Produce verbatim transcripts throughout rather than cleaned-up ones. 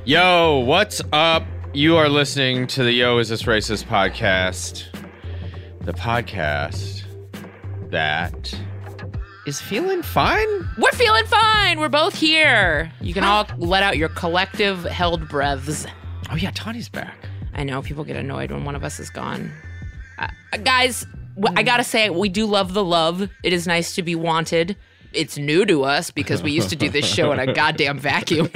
Yo, what's up? You are listening to the Yo, Is This Racist podcast. The podcast that is feeling fine. We're feeling fine. We're both here. You can all let out your collective held breaths. Oh, yeah, Tawny's back. I know people get annoyed when one of us is gone. Uh, guys, w- I gotta say, we do love the love. It is nice to be wanted. It's new to us because we used to do this show in a goddamn vacuum.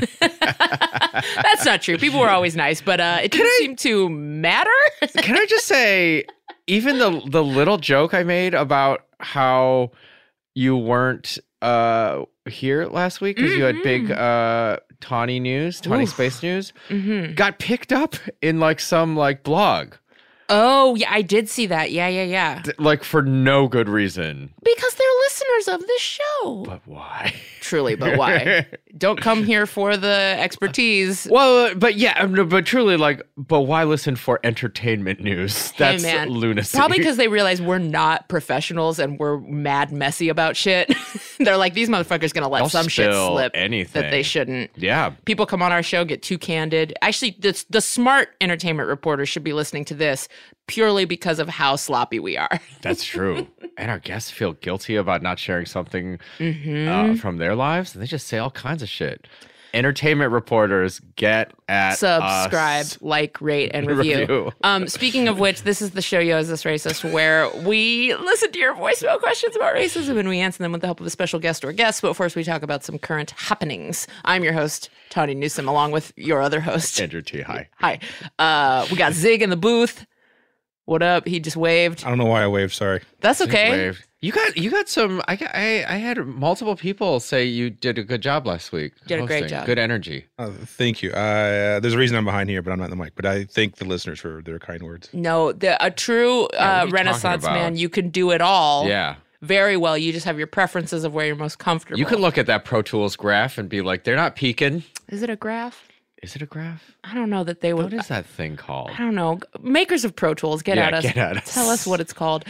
That's not true. People were always nice, but uh, it didn't I, seem to matter. Can I just say, even the the little joke I made about how you weren't uh, here last week because mm-hmm. you had big uh, Tawny news, Tawny Oof. Space news, mm-hmm. got picked up in like some like blog. Oh, yeah, I did see that. Yeah, yeah, yeah. Like for no good reason. Because they're listeners of this show. But why? Truly, but why? Don't come here for the expertise. Well, but yeah, but truly, like, but why listen for entertainment news? That's hey, man. lunacy. Probably because they realize we're not professionals and we're mad messy about shit. They're like, these motherfuckers gonna let They'll some shit slip anything. that they shouldn't. Yeah. People come on our show, get too candid. Actually, the, the smart entertainment reporters should be listening to this purely because of how sloppy we are. That's true. And our guests feel guilty about not sharing something mm-hmm. uh, from their lives. And they just say all kinds of shit. Entertainment reporters, get at Subscribe, us. like, rate, and review. review. Um, speaking of which, this is the show, Yo, Is This Racist, where we listen to your voicemail questions about racism and we answer them with the help of a special guest or guest. But first, we talk about some current happenings. I'm your host, Tawny Newsome, along with your other host, Andrew T. Hi. Hi. Uh, we got Zig in the booth. What up? He just waved. I don't know why I waved. Sorry. That's okay. Waved. You got you got some. I, got, I I had multiple people say you did a good job last week. Did hosting. a great job. Good energy. Uh, thank you. Uh, there's a reason I'm behind here, but I'm not in the mic. But I thank the listeners for their kind words. No, the, a true Yeah, uh, Renaissance about? man, you can do it all. Yeah. Very well. You just have your preferences of where you're most comfortable. You can look at that Pro Tools graph and be like, they're not peaking. Is it a graph? Is it a graph? I don't know that they would. What is that thing called? I don't know. Makers of Pro Tools, get Yeah, at us. get at us. Tell us what it's called.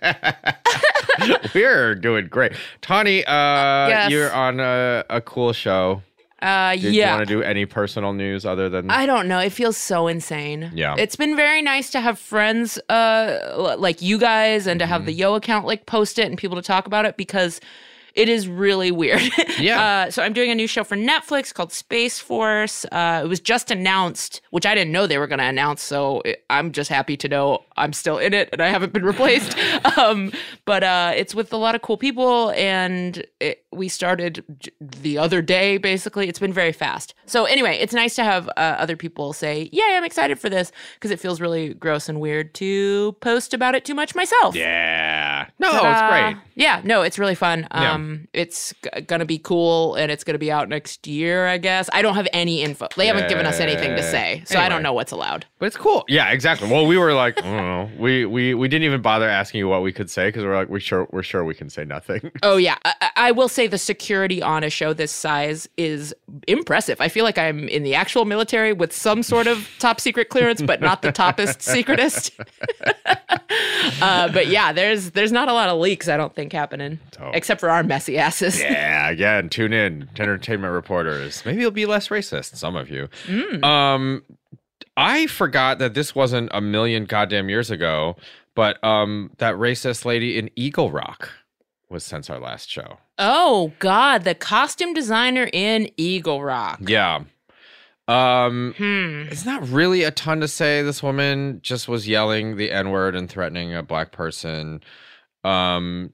We're doing great. Tawny, uh, Yes. you're on a, a cool show. Uh, Did yeah. you want to do any personal news other than... I don't know. It feels so insane. Yeah. It's been very nice to have friends uh, l- like you guys and to have the Yo account like post it and people to talk about it because it is really weird. Yeah. Uh, so I'm doing a new show for Netflix called Space Force. Uh, it was just announced, which I didn't know they were going to announce. So it, I'm just happy to know I'm still in it and I haven't been replaced. um, but uh, it's with a lot of cool people. And it, we started j- the other day, basically. It's been very fast. So anyway, it's nice to have uh, other people say, yeah, I'm excited for this because it feels really gross and weird to post about it too much myself. Yeah. No, Ta-da. it's great. Yeah, no, it's really fun. Yeah. Um, It's g- going to be cool, and it's going to be out next year, I guess. I don't have any info. They haven't given us anything to say, so I Anyway. don't know what's allowed. But it's cool. Yeah, exactly. Well, we were like, I don't know. We, we, we didn't even bother asking you what we could say because we're like, we're sure, we're sure we can say nothing. Oh, yeah. I-, I will say the security on a show this size is impressive. I feel like I'm in the actual military with some sort of top secret clearance, but not the toppest secretest. uh, but yeah, there's there's not a lot of leaks, I don't think, happening, Oh. except for our messy asses. Yeah, again, tune in to Entertainment Reporters. Maybe you'll be less racist, some of you. Mm. Um, I forgot that this wasn't a million goddamn years ago, but um, that racist lady in Eagle Rock was since our last show. Oh, God, the costume designer in Eagle Rock. Yeah. Um, Hmm. it's not really a ton to say. This woman just was yelling the N-word and threatening a black person. Um,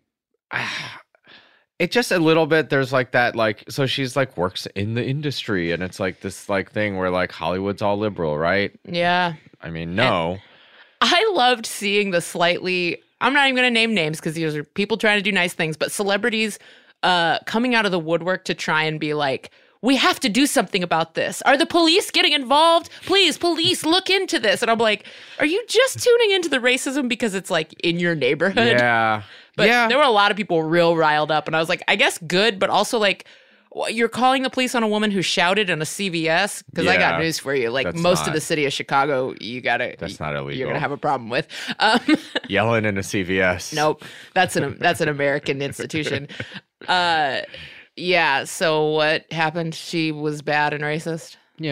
it just a little bit, there's like that, like, so she's like works in the industry and it's like this like thing where like Hollywood's all liberal, right? Yeah. I mean, no. I loved seeing the slightly, I'm not even going to name names because these are people trying to do nice things, but celebrities uh, coming out of the woodwork to try and be like, we have to do something about this. Are the police getting involved? Please, police, look into this. And I'm like, are you just tuning into the racism because it's like in your neighborhood? Yeah. But yeah. there were a lot of people real riled up. And I was like, I guess good, but also like, what, you're calling the police on a woman who shouted in a C V S? Because I got Yeah, news for you. Like that's most not- of the city of Chicago, you gotta. That's not illegal. You're gonna have a problem with. Um, Yelling in a C V S. nope, that's an that's an American institution. Uh, yeah. So what happened? She was bad and racist. Yeah.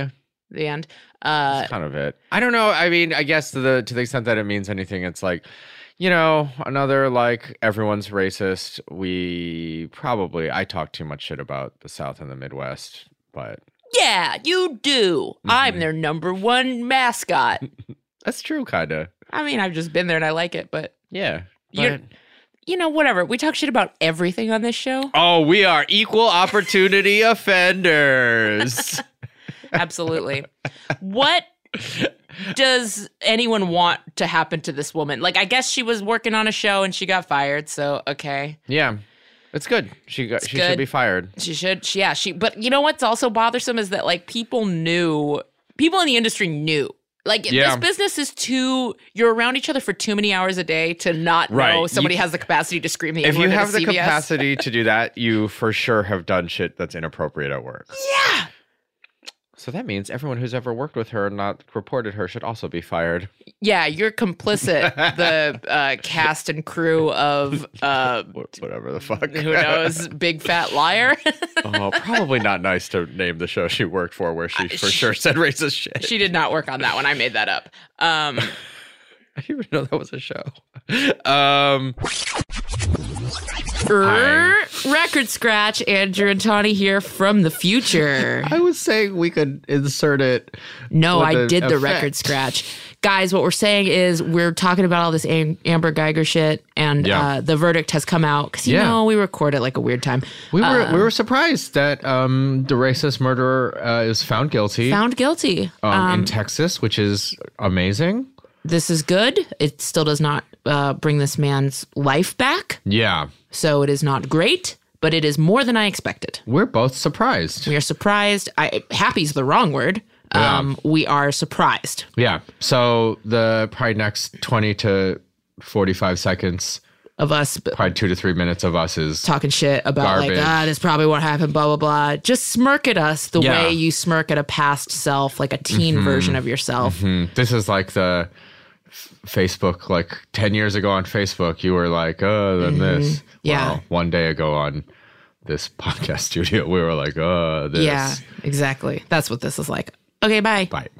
The end. Uh, That's kind of it. I don't know. I mean, I guess to the to the extent that it means anything, it's like, you know, another like everyone's racist. We probably I talk too much shit about the South and the Midwest, but yeah, you do. Mm-hmm. I'm their number one mascot. that's true, kind of. I mean, I've just been there and I like it, but Yeah. you're, but- you know, whatever. We talk shit about everything on this show. Oh, we are equal opportunity offenders. Absolutely. What does anyone want to happen to this woman? Like, I guess she was working on a show and she got fired. So, okay. Yeah. It's good. She got she good. should be fired. She should. She, yeah. She, but you know what's also bothersome is that, like, people knew, people in the industry knew. Like, Yeah. this business is too, you're around each other for too many hours a day to not Right. know You somebody c- has the capacity to scream the If you N-word at have a the C V S. capacity to do that, you for sure have done shit that's inappropriate at work. Yeah. So that means everyone who's ever worked with her and not reported her should also be fired. Yeah, you're complicit. The uh, cast and crew of uh, Wh- Whatever the fuck. who knows, Big Fat Liar. Oh, probably not nice to name the show she worked for where she for she- sure said racist shit. She did not work on that one. I made that up. Um, I didn't even know that was a show. Um, er, record scratch. Andrew and Tawny here from the future. I was saying we could insert it. No, with I an did the effect. record scratch. Guys, what we're saying is we're talking about all this Am- Amber Geiger shit, and Yeah. uh, the verdict has come out because you Yeah. know we record at like a weird time. We were Uh, we were surprised that um, the racist murderer uh, is found guilty found guilty. um, Um, in Texas, which is amazing. this is good. It still does not uh, bring this man's life back, Yeah, so it is not great, but it is more than I expected. we're both surprised. We are surprised. I happy's the wrong word. Um, we are surprised. Yeah. So the probably next twenty to forty-five seconds, Of us b- probably two to three minutes of us is talking shit about Garbage. like, ah, that's probably what happened, blah, blah, blah. Just smirk at us the Yeah. way you smirk at a past self, like a teen version of yourself. Hmm, this is like the f- Facebook, like ten years ago on Facebook, you were like, oh, then this. Yeah. Well, one day ago on this podcast studio, we were like, oh, this. Yeah, exactly. That's what this is like. Okay, bye. Bye.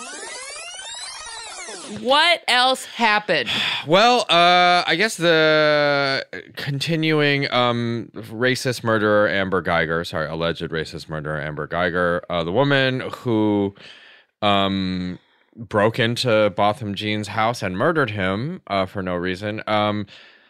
What else happened? Well, uh, I guess the continuing um, racist murderer Amber Geiger, sorry, alleged racist murderer Amber Geiger, uh, the woman who um, broke into Botham Jean's house and murdered him uh, for no reason. Um,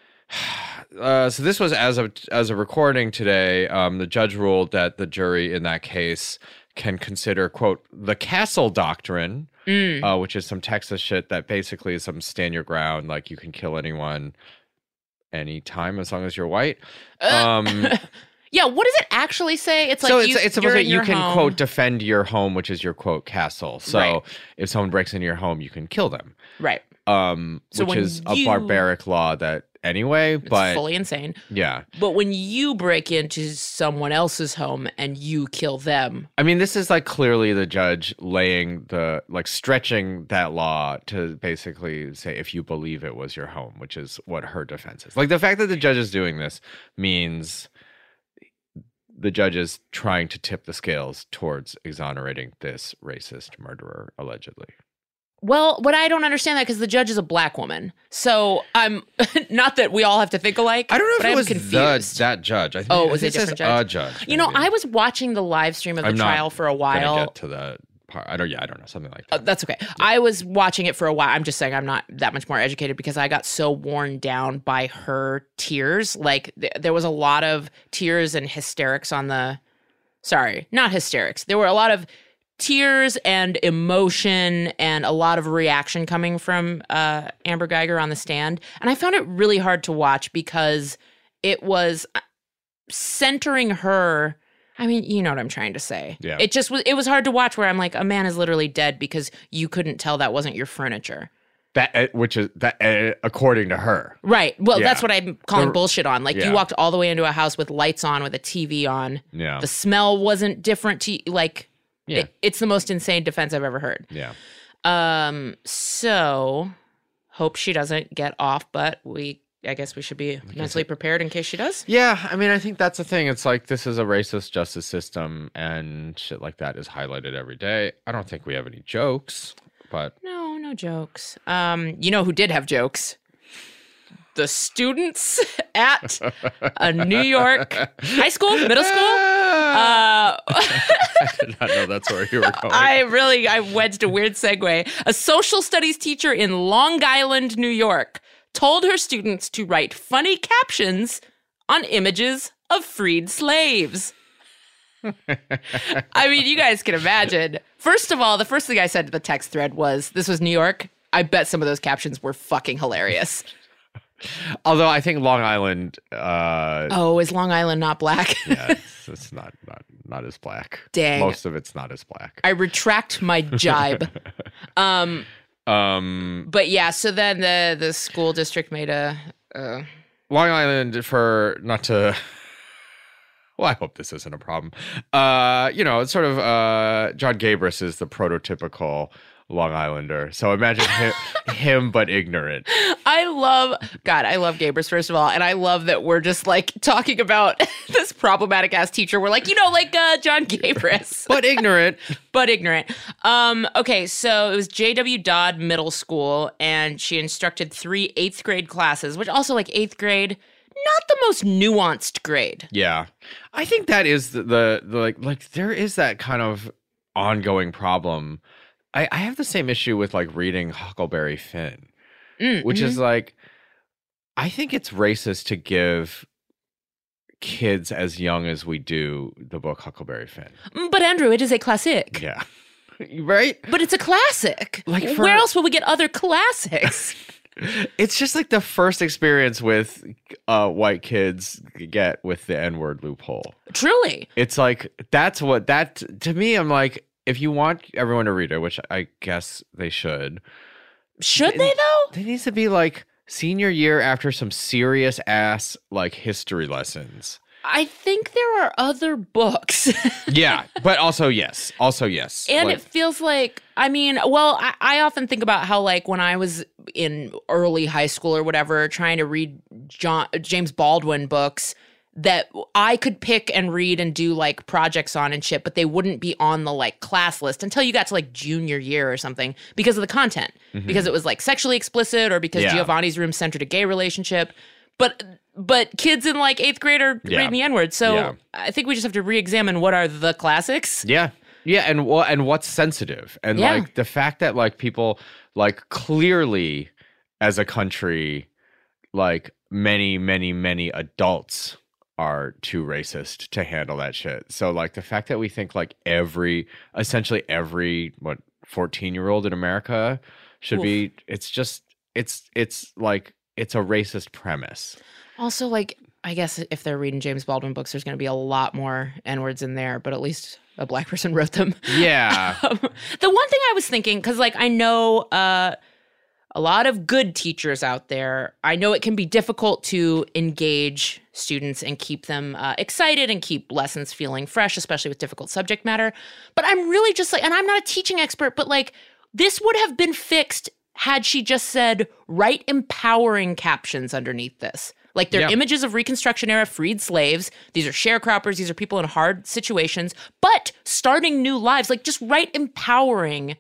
uh, so this was as of as a recording today. Um, the judge ruled that the jury in that case can consider, quote, the Castle Doctrine, Mm. uh, which is some Texas shit that basically is some stand your ground, like you can kill anyone anytime as long as you're white. Um, Yeah, what does it actually say? It's like so you, it's, it's you're supposed to in you your can, home. quote, defend your home, which is your, quote, castle. So Right. if someone breaks into your home, you can kill them, Right. um, So which when is a you- barbaric law that anyway, It's but fully insane. yeah. But when you break into someone else's home and you kill them, I mean, this is like clearly the judge laying the, like stretching that law to basically say if you believe it was your home, which is what her defense is. Like the fact that the judge is doing this means the judge is trying to tip the scales towards exonerating this racist murderer, allegedly. well, what I don't understand that because the judge is a black woman. So I'm not that we all have to think alike. I don't know but if it I'm was confused. the, that judge. I think, Oh, I was think it a says different a judge? judge. You know, maybe. I was watching the live stream of the I'm not trial for a Gonna while. get to the part. I don't. Yeah, I don't know. Something like Uh, that. that's okay. I was watching it for a while. I'm just saying I'm not that much more educated because I got so worn down by her tears. Like th- there was a lot of tears and hysterics on the. Sorry, not hysterics. There were a lot of tears and emotion and a lot of reaction coming from uh, Amber Geiger on the stand, and I found it really hard to watch because it was centering her. I mean, you know what I'm trying to say. Yeah. It just was. It was hard to watch. Where I'm like, a man is literally dead because you couldn't tell that wasn't your furniture. That uh, which is that uh, according to her. Right. Well, Yeah. that's what I'm calling The- bullshit on. Like yeah. you walked all the way into a house with lights on, with a T V on. Yeah. The smell wasn't different to like. Yeah. It, it's the most insane defense I've ever heard. Yeah. Um. So, hope she doesn't get off, but we I guess we should be mentally prepared in case she does. Yeah, I mean, I think that's the thing. It's like this is a racist justice system, and shit like that is highlighted every day. I don't think we have any jokes, but No, no jokes. Um, you know who did have jokes? The students at a New York high school, middle school. Uh, I did not know that's where you were going. I really, I wedged a weird segue. A social studies teacher in Long Island, New York, told her students to write funny captions on images of freed slaves. I mean, you guys can imagine. First of all, the first thing I said to the text thread was, this was New York. I bet some of those captions were fucking hilarious. Although I think Long Island, uh, Oh, is Long Island not black? yeah, it's, it's not, not not as black. Dang. Most of it's not as black. I retract my jibe. Um, Um, but yeah, so then the the school district made a. Uh, Long Island, for not to. Well, I hope this isn't a problem. Uh, you know, it's sort of uh, John Gabris is the prototypical Long Islander. So imagine him, him but ignorant. I love God. I love Gabers, first of all, and I love that we're just like talking about this problematic ass teacher. We're like, you know, like uh, John Gabris, But ignorant. but ignorant. Um, okay, so it was J W Dodd Middle School, and she instructed three eighth grade classes, which also like eighth grade, not the most nuanced grade. Yeah, I think that is the, the, the like like there is that kind of ongoing problem. I, I have the same issue with like reading Huckleberry Finn, Mm, which mhm. is like, I think it's racist to give kids as young as we do the book Huckleberry Finn. Mm, But Andrew, it is a classic. Yeah, right. But it's a classic. Like for- Where else will we get other classics? It's just like the first experience with uh, white kids get with the N-word loophole. Truly. It's like that's what that to me. I'm like, if you want everyone to read it, which I guess they should, Should they though? they needs to be like senior year after some serious ass like history lessons. I think there are other books. Yeah, but also yes, also yes, And Like, it feels like, I mean, well, I, I often think about how, like, when I was in early high school or whatever, trying to read John, James Baldwin books that I could pick and read and do, like, projects on and shit, but they wouldn't be on the, like, class list until you got to, like, junior year or something because of the content. Mhm. Because it was, like, sexually explicit or because Yeah. Giovanni's Room centered a gay relationship. But but kids in, like, eighth grade are Yeah. reading the N-word. So Yeah. I think we just have to re-examine what are the classics. Yeah. Yeah, and what and what's sensitive. And Yeah. like the fact that like people like clearly as a country, like many, many, many adults are too racist to handle that shit. So like the fact that we think like every essentially every what fourteen year old in America should Oof. be it's just it's it's like it's a racist premise. Also, like, I guess if they're reading James Baldwin books, there's going to be a lot more N-words in there, but at least a black person wrote them. Yeah. Um, the one thing I was thinking, because, like, I know uh, a lot of good teachers out there, I know it can be difficult to engage students and keep them uh, excited and keep lessons feeling fresh, especially with difficult subject matter. But I'm really just like, and I'm not a teaching expert, but, like, this would have been fixed had she just said, write empowering captions underneath this. Like, they're Yeah. images of Reconstruction era freed slaves. These are sharecroppers. These are people in hard situations, but starting new lives. Like, just write empowering.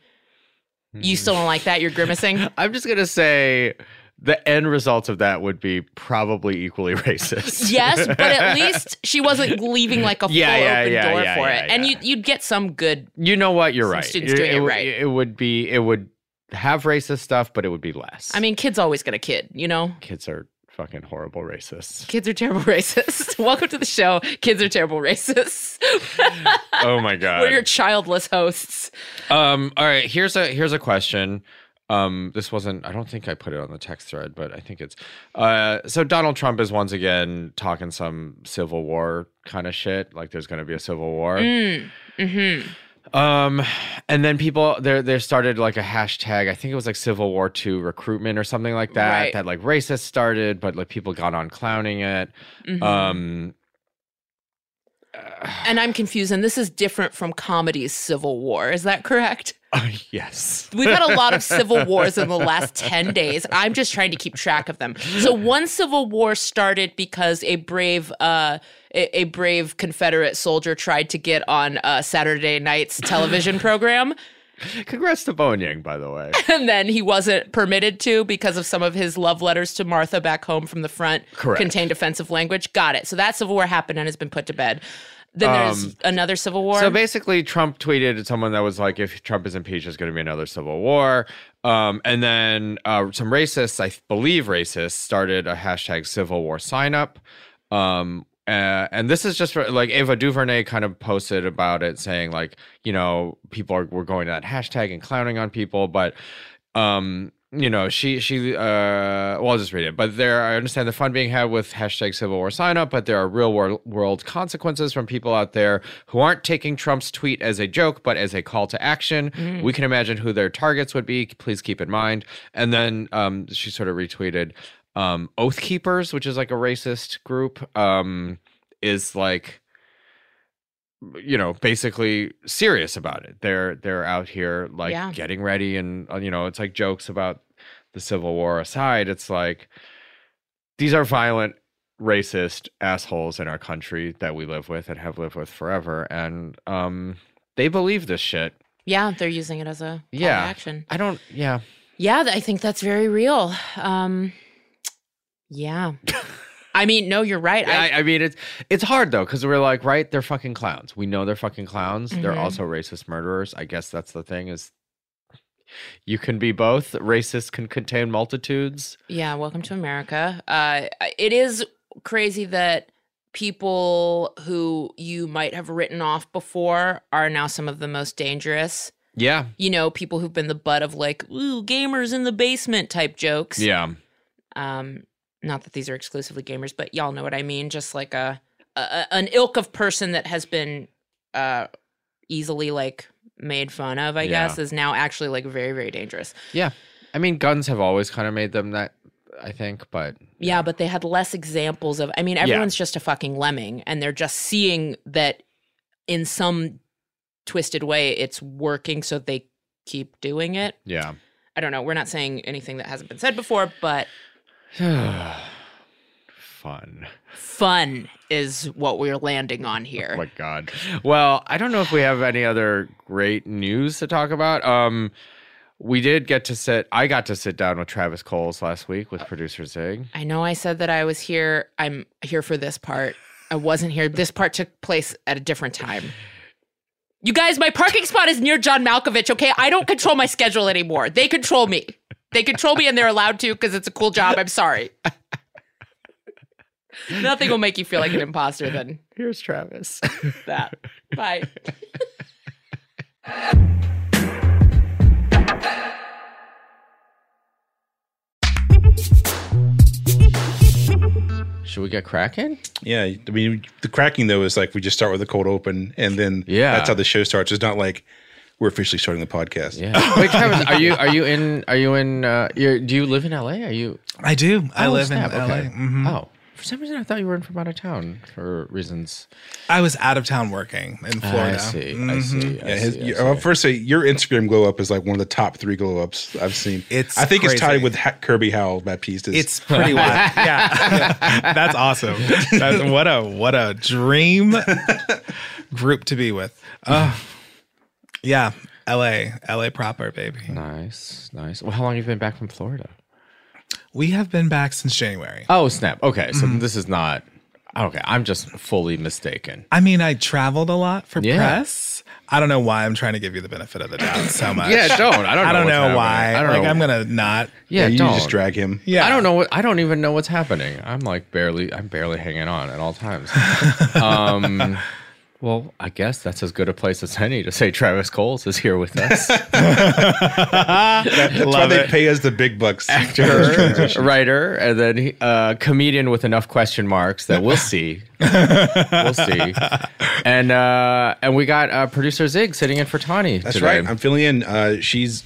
You still don't like that? You're grimacing? I'm just gonna say the end result of that would be probably equally racist. Yes, but at least she wasn't leaving like a full Yeah, yeah, open yeah, door yeah, for yeah, it. And yeah. you'd, you'd get some good. You know what? You're Some right. students doing it would- right. It would be. It would have racist stuff, but it would be less. I mean, kids always get a kid, you know? kids are fucking horrible racists. Kids are terrible racists. Welcome to the show. Kids are terrible racists. Oh my god. We're your childless hosts. Um. All right. Here's a here's a question. Um. This wasn't. I don't think I put it on the text thread, but I think it's. Uh. So Donald Trump is once again talking some Civil War kind of shit. Like there's going to be a Civil War. Mm. Mm-hmm. Um, and then people there there started like a hashtag. I think it was like Civil War Two recruitment or something like that. Right. That like racist started, but like people got on clowning it. Mhm. Um, And I'm confused, and this is different from comedy's Civil War. Is that correct? Uh, yes. We've had a lot of civil wars in the last ten days. I'm just trying to keep track of them. So one civil war started because a brave uh, a, a brave Confederate soldier tried to get on uh, Saturday night's television program. Congrats to Bowen Yang, by the way. And then he wasn't permitted to because of some of his love letters to Martha back home from the front. Correct. Contained offensive language. Got it. So that civil war happened and has been put to bed. Then there's Um, another civil war. So basically, Trump tweeted at someone that was like, if Trump is impeached, there's going to be another civil war. Um, and then uh, some racists, I believe racists, started a hashtag civil war sign up. Um, uh, and this is just for, like Ava DuVernay kind of posted about it saying like, you know, people are were going to that hashtag and clowning on people. But, um, you know, she, she, uh, well, I'll just read it. But there, I understand the fun being had with hashtag Civil War sign up, but there are real world, world consequences from people out there who aren't taking Trump's tweet as a joke, but as a call to action. Mm. We can imagine who their targets would be. Please keep in mind. And then um, she sort of retweeted um, Oath Keepers, which is like a racist group, um, is like, you know, basically serious about it. They're they're out here like Yeah. getting ready, and uh, you know, it's like jokes about the Civil War aside. It's like these are violent, racist assholes in our country that we live with and have lived with forever, and um, they believe this shit. yeah, they're using it as a call Yeah. to action. I don't. Yeah. Yeah, th- I think that's very real. Um, yeah. I mean, no, you're right. I, I, I mean, it's it's hard though because we're like, right? They're fucking clowns. We know they're fucking clowns. They're Mhm. also racist murderers. I guess that's the thing is. You can be both. Racist can contain multitudes. yeah, welcome to America. Uh, it is crazy that people who you might have written off before are now some of the most dangerous. Yeah. You know, people who've been the butt of like, ooh, gamers in the basement type jokes. Yeah. Um, not that these are exclusively gamers, but y'all know what I mean. Just like a, a an ilk of person that has been uh, easily like made fun of, I Yeah. guess, is now actually like very, very dangerous. Yeah. I mean, guns have always kind of made them that, I think, but Yeah, but they had less examples of, I mean, everyone's just a fucking lemming and they're just seeing that in some twisted way it's working, so they keep doing it. yeah. I don't know. We're not saying anything that hasn't been said before, but Fun. fun is what we're landing on Oh here. my God. Well, I don't know if we have any other great news to talk about. Um, we did get to sit, I got to sit down with Travis Coles last week with producer Zig. I know I said that I was here. I'm here for this part. I wasn't here. This part took place at a different time. You guys, my parking spot is near John Malkovich, okay? I don't control my schedule anymore. They control me. They control me and they're allowed to because it's a cool job. I'm sorry. Nothing will make you feel like an imposter than Here's Travis. that. Bye. Should we get cracking? Yeah, I mean, the cracking though is like we just start with a cold open, and then Yeah. that's how the show starts. It's not like we're officially starting the podcast. Yeah. Wait, Travis, are you are you in are you in uh you're, do you live in L A? Are you I do. I Oh, live snap, in L A. okay. Mhm. Oh. For some reason I thought you were in from out of town for reasons. I was out of town working in Florida. I see. I Mhm. see. I Yeah, his, see, I your, see. I'll first say your Instagram glow up is like one of the top three glow ups I've seen. It's I think it's crazy. tied with ha- Kirby Howell Baptiste's. It's pretty wild. Yeah. That's awesome. That's, what a what a dream group to be with. Uh, yeah, L A, L A proper, baby. Nice, nice. Well, how long have you been back from Florida? We have been back since January. Oh, snap. Okay, so Mm-hmm. this is not. Okay, I'm just fully mistaken. I mean, I traveled a lot for Yeah. press. I don't know why I'm trying to give you the benefit of the doubt so much. Yeah, don't. I don't. I know don't what's know happening. why. I don't like know. I'm gonna not. Yeah, yeah, you don't. just drag him. Yeah, I don't know what. I don't even know what's happening. I'm like barely. I'm barely hanging on at all times. um. Well, I guess that's as good a place as any to say Travis Coles is here with us. That's why Love they it. pay us the big bucks. Actor, writer, and then he- uh, comedian with enough question marks that we'll see. We'll see. And uh, and we got uh, producer Zig sitting in for Tani That's today. right. I'm filling in. Uh, she's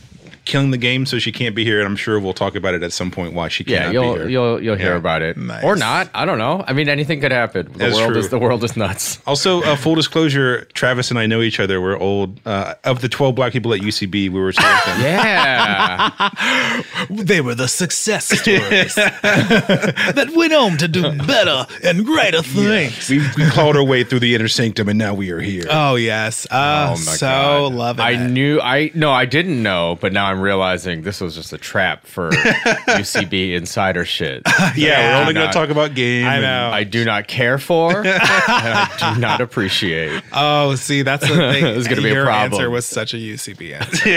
killing the game, so she can't be here. And I'm sure we'll talk about it at some point why she Yeah, cannot you'll be here. you'll you'll hear Yeah. about it Nice. or not. I don't know. I mean, anything could happen. The That's world true. is the world is nuts. Also, uh, full disclosure, Travis and I know each other. We're old. Uh, of the twelve black people at U C B, we were two of them. Yeah, They were the success stories that went on to do better and greater things. we, we clawed our way through the inner sanctum, and now we are here. Oh yes, uh, Oh my so God. loving I it. knew I no, I didn't know, but now I'm realizing this was just a trap for U C B insider shit. yeah, Yeah. we're only going Not- to talk about game. I and- know. I do not care for. And I do not appreciate. Oh, see, that's the thing. It's gonna be a Your problem. answer was such a U C B answer.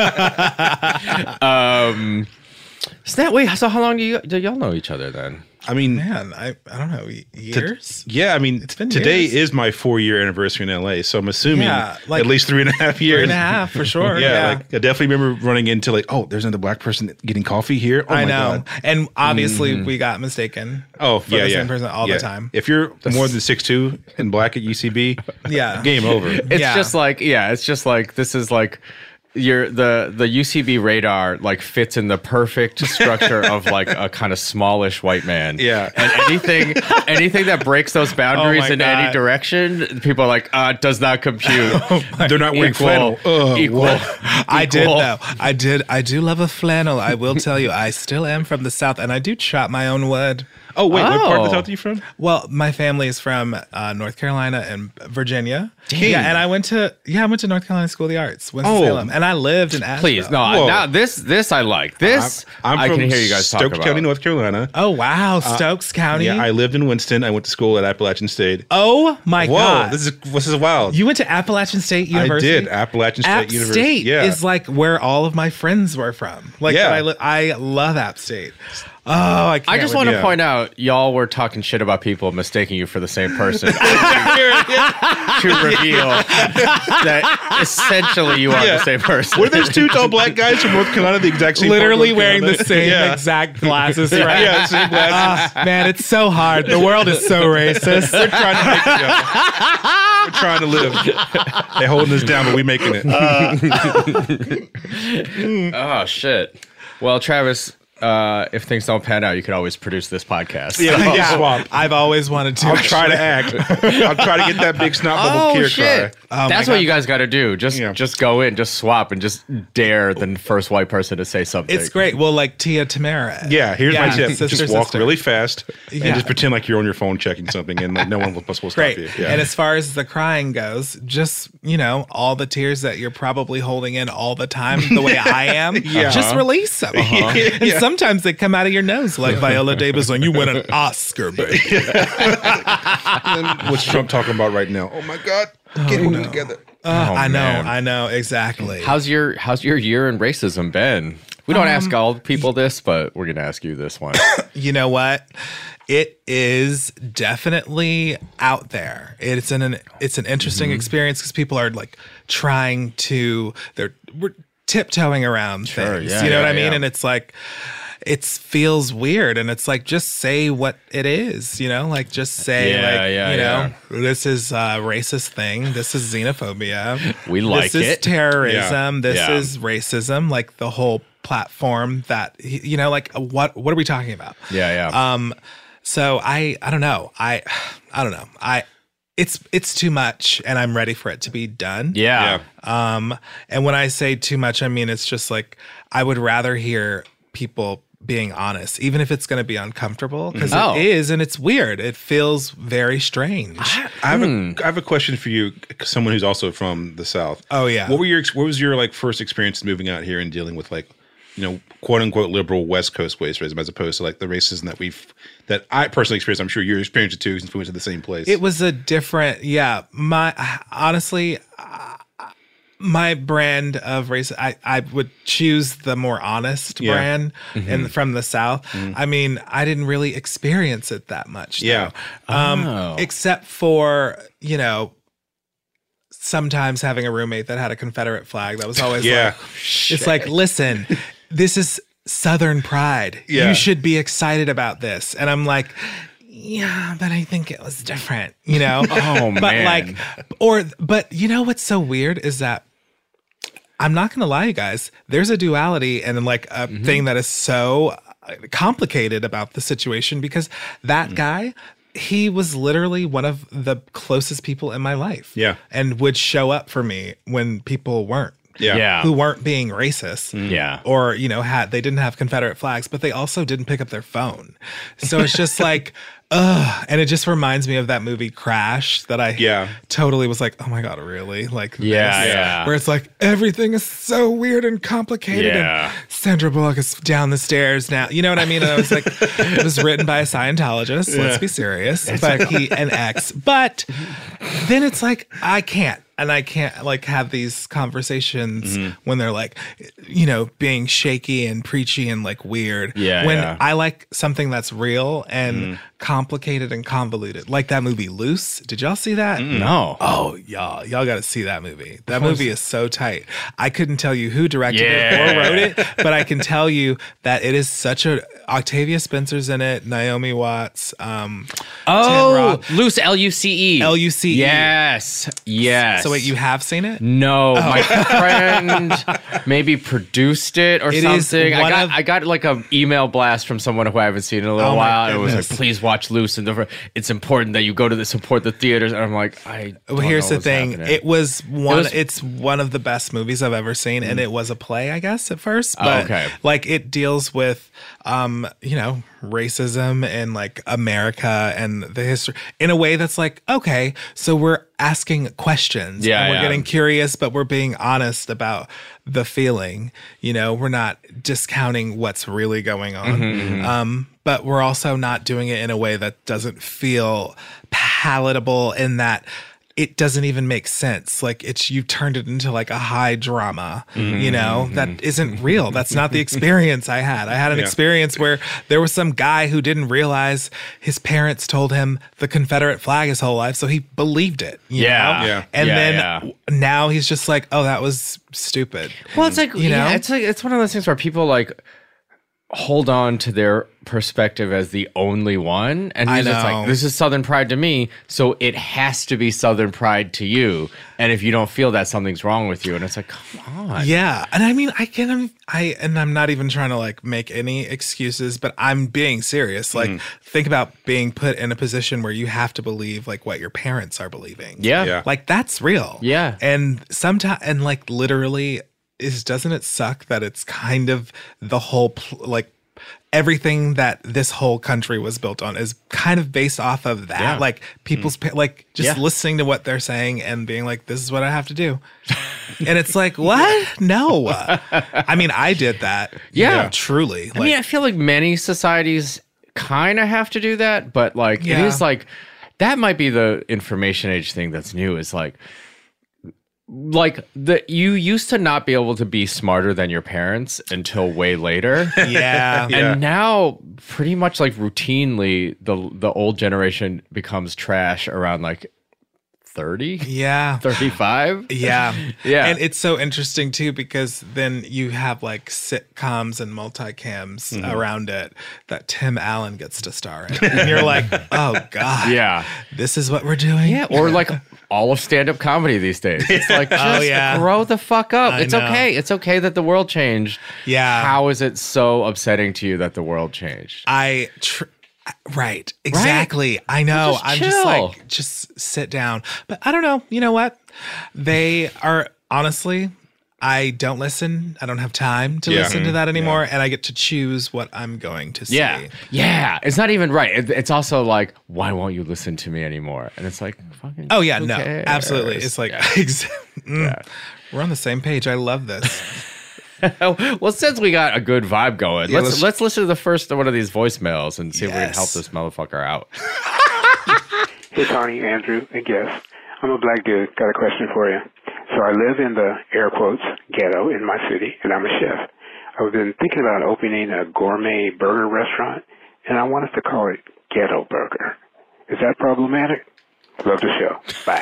Um, so that wait. So how long do you do y'all know each other then? I mean, Man, I, I don't know, years? yeah, I mean, been today years. is my four year anniversary in L A, so I'm assuming Yeah, like at least three and a half years. Three and a half for sure. Yeah, Yeah, like I definitely remember running into like, oh, there's another black person getting coffee here. Oh I my know. God. And obviously we got mistaken. Oh, for yeah, the yeah. same person all Yeah. the time. If you're more than six two and black at U C B, Yeah. game over. It's Yeah. just like yeah. It's just like this is like. Your the the U C B radar like fits in the perfect structure of like a kind of smallish white man. Yeah. and anything anything that breaks those boundaries Oh my in any God. direction, people are like, uh, it does not compute. They're not wearing Equal, flannel. Ugh, equal. what? I did Equal. though. I did. I do love a flannel. I will tell you. I still am from the South, and I do chop my own wood. Oh wait, what part of the Oh. South are you from? Well, my family is from uh, North Carolina and Virginia. Yeah, and I went to yeah, I went to North Carolina School of the Arts, Winston-Salem, Oh. and I lived in Asheville. Please, no. Whoa. Now this this I like. This I'm I from can hear you guys talk Stokes about. County, North Carolina. Oh wow, Stokes County. Uh, Yeah, I lived in Winston. I went to school at Appalachian State. oh my Whoa, God, this is this is wild. you went to Appalachian State I University. did Appalachian State App University. State yeah, is like where all of my friends were from. Like, Yeah. I, li- I love App State. Oh, I can't. I just wait. want to yeah. point out, y'all were talking shit about people mistaking you for the same person to reveal that essentially you are Yeah. the same person. Were those two tall black guys from North Carolina the exact same? part of literally North wearing the Carolina? same yeah. exact glasses, right? Yeah, same glasses. Ah, man, it's so hard. The world is so racist. We're trying to make it. Yeah. We're trying to live. They're holding us down, but we making it. Oh shit. Well, Travis, uh, if things don't pan out, you could always produce this podcast. Yeah, we Yeah, can swap. I've always wanted to. I'll try to act. I'll try to get that big snot bubble Oh tear shit! cry. Oh, my That's what God. you guys got to do. Just, Yeah. just go in, just swap, and just dare the first white person to say something. It's great. Well, like Tia Tamara. Yeah, here's Yeah, my tip: sister, just walk sister. really fast and Yeah. just pretend like you're on your phone checking something, and like no one will, will stop Great. you. Yeah. And as far as the crying goes, just, you know, all the tears that you're probably holding in all the time, the way I am, Yeah. just release them. Uh-huh. And Yeah. sometimes they come out of your nose, like Viola Davis when you win an Oscar, baby. What's Trump talking about right now? Oh my God, get it together. Uh, Oh, I know, man. I know, exactly. How's your How's your year in racism been? We don't Um, ask all people this, but we're gonna ask you this one. You know what? It is definitely out there. It's an it's an interesting Mm-hmm. experience because people are like trying to they're we're tiptoeing around Sure, things. yeah, you know what yeah, I mean? yeah. And it's like it feels weird, and it's like just say what it is. You know, like just say Yeah, like yeah, you know this is a racist thing. This is xenophobia. We like this is it. terrorism. This Yeah. is racism. Like the whole platform that you know like what what are we talking about? Yeah, yeah. Um, so I I don't know. I I don't know. I it's it's too much, and I'm ready for it to be done. yeah. Um, and when I say too much, I mean it's just like I would rather hear people being honest, even if it's going to be uncomfortable, because Oh. it is, and it's weird. It feels very strange. I have a I have a question for you, someone who's also from the South. Oh, yeah. What were your what was your like first experience moving out here and dealing with like, you know, quote unquote liberal West Coast racism as opposed to like the racism that we've that I personally experienced. I'm sure you experienced it too since we went to the same place. It was a different, yeah. My honestly, uh, my brand of race, I, I would choose the more honest Yeah. brand, and from the South. I mean, I didn't really experience it that much. though. Yeah. um, Oh. except for you know, sometimes having a roommate that had a Confederate flag. That was always Yeah. like, it's like, listen, this is Southern pride. Yeah. You should be excited about this, and I'm like. Yeah, but I think it was different, you know? Oh, but man. like, or, but you know what's so weird is that I'm not going to lie, you guys. There's a duality and like a Mm-hmm. thing that is so complicated about the situation because that Mm. guy, he was literally one of the closest people in my life. Yeah. And would show up for me when people weren't. Yeah. Yeah. Who weren't being racist. Yeah. Or, you know, had they didn't have Confederate flags, but they also didn't pick up their phone. So it's just like, ugh. And it just reminds me of that movie Crash that I Yeah. totally was like, oh my God, really? Like, Yeah, this? yeah. Where it's like, everything is so weird and complicated. Yeah. And Sandra Bullock is down the stairs now. You know what I mean? And I was like, it was written by a Scientologist. Let's be serious. But he, an ex. But then it's like, I can't. And I can't like have these conversations Mm-hmm. when they're like, you know, being shaky and preachy and like weird. Yeah, When yeah. I like something that's real and Mm-hmm. complicated and convoluted, like that movie Loose. Did y'all see that? No. Oh, y'all, y'all got to see that movie. That movie is so tight. I couldn't tell you who directed Yeah. it or wrote it, but I can tell you that it is such a. Octavia Spencer's in it. Naomi Watts. Um, Tim Oh, Roth. Luce, L U C E. L U C E. Yes. Yes. So wait, you have seen it? No, my friend maybe produced it or It is something. I one got of- I got like a email blast from someone who I haven't seen in a little Oh my while. And it was like, goodness. please watch Loose. And the, it's important that you go to the support the theaters. And I'm like, I. Well, don't here's know the what's thing. happening. It was one. was- it's one of the best movies I've ever seen, and it was a play, I guess, at first. Oh, But okay. like, it deals with, um, you know, racism and like America and the history in a way that's like, okay, so we're asking questions, Yeah, and we're yeah. getting curious, but we're being honest about the feeling. You know, we're not discounting what's really going on. Mm-hmm, Um, but we're also not doing it in a way that doesn't feel palatable in that it doesn't even make sense. Like it's you turned it into like a high drama, Mm-hmm, you know, that isn't real. That's not the experience I had. I had an Yeah. experience where there was some guy who didn't realize his parents told him the Confederate flag his whole life, so he believed it. you Yeah. know? Yeah. And Yeah, then yeah. now he's just like, oh, that was stupid. Well, it's like You yeah, know? it's like it's one of those things where people like hold on to their perspective as the only one, and I it's just know. like this is Southern pride to me, so it has to be Southern pride to you. And if you don't feel that, something's wrong with you. And it's like, come on, Yeah, and I mean, I can, I, and I'm not even trying to like make any excuses, but I'm being serious. Like, Mm. think about being put in a position where you have to believe like what your parents are believing. yeah, Yeah. like that's real. Yeah. and sometimes, and like literally, is doesn't it suck that it's kind of the whole pl- like. Everything that this whole country was built on is kind of based off of that. Yeah. Like people's, pa- like just Yeah. listening to what they're saying and being like, this is what I have to do. And it's like, what? No. I mean, I did that. Yeah. Truly. I mean, I feel like many societies kind of have to do that, but like Yeah. it is like that might be the information age thing that's new. Is like like the you used to not be able to be smarter than your parents until way later. yeah. Yeah. And now pretty much like routinely the the old generation becomes trash around like thirty, Yeah. thirty-five. Yeah. Yeah. And it's so interesting too because then you have like sitcoms and multicams Mm-hmm. around it that Tim Allen gets to star in. And you're like, oh God. Yeah. This is what we're doing. Yeah, or like all of stand-up comedy these days. It's like just Oh, yeah. grow the fuck up. I it's know. okay. It's okay that the world changed. Yeah. How is it so upsetting to you that the world changed? I tr- right, exactly. I know. Just I'm just chill. like just sit down. But I don't know. You know what? They are honestly I don't listen. I don't have time to Yeah. listen to that anymore and I get to choose what I'm going to see. Yeah. Yeah. It's not even right. It- it's also like, why won't you listen to me anymore? And it's like, fucking Oh yeah, who no. cares? Absolutely. It's like Yeah. ex- mm, we're on the same page. I love this. well, since we got a good vibe going, Yeah, let's, let's- let's listen to the first one of these voicemails and see if we can Yes. help this motherfucker out. Hey, Tony, Andrew, and guest. I'm a black dude. Got a question for you. So I live in the, air quotes, ghetto in my city, and I'm a chef. I've been thinking about opening a gourmet burger restaurant, and I want us to call it Ghetto Burger. Is that problematic? Love the show.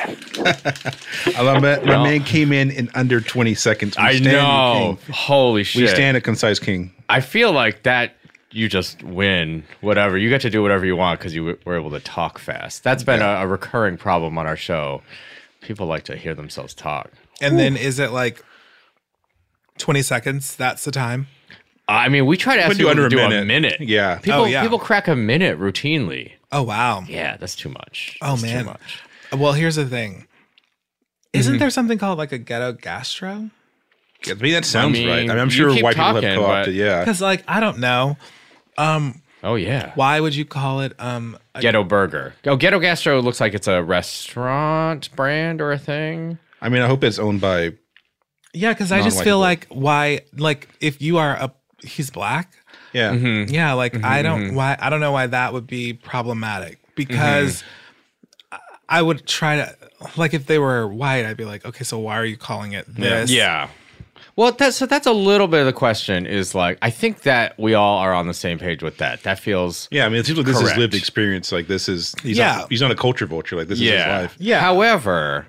Bye. I love that. My Well- man came in in under twenty seconds. We I stand you, know. king. Holy shit. We stand a concise king. I feel like that you just win whatever. You get to do whatever you want because you w- were able to talk fast. That's been a, a recurring problem on our show. People like to hear themselves talk. And then is it like twenty seconds. That's the time. I mean, we try to ask Would do people under to a do minute. a minute. Yeah. People Oh, yeah. people crack a minute routinely. Oh, wow. Yeah, that's too much. Oh, That's man. too much. Well, here's the thing. Isn't Mm-hmm. there something called like a ghetto gastro? I mean, that sounds mean, right. I mean, I'm you sure keep white people talking, have co-opted. but- Yeah. Because, like, I don't know. Oh yeah. Why would you call it um a Ghetto Burger. Oh, Ghetto Gastro looks like it's a restaurant brand or a thing. I mean, I hope it's owned by. Yeah, because I just feel Non-likable. like why like if you are a he's black. Yeah. Mm-hmm. Yeah, like I don't why I don't know why that would be problematic because I I would try to like if they were white, I'd be like, okay, so why are you calling it this? Yeah. Well, that's so that's a little bit of the question is like I think that we all are on the same page with that. That feels Yeah, I mean, it seems like this is Correct. lived experience. Like this is, he's Yeah. not, he's not a culture vulture. Like this is his life. Yeah. However,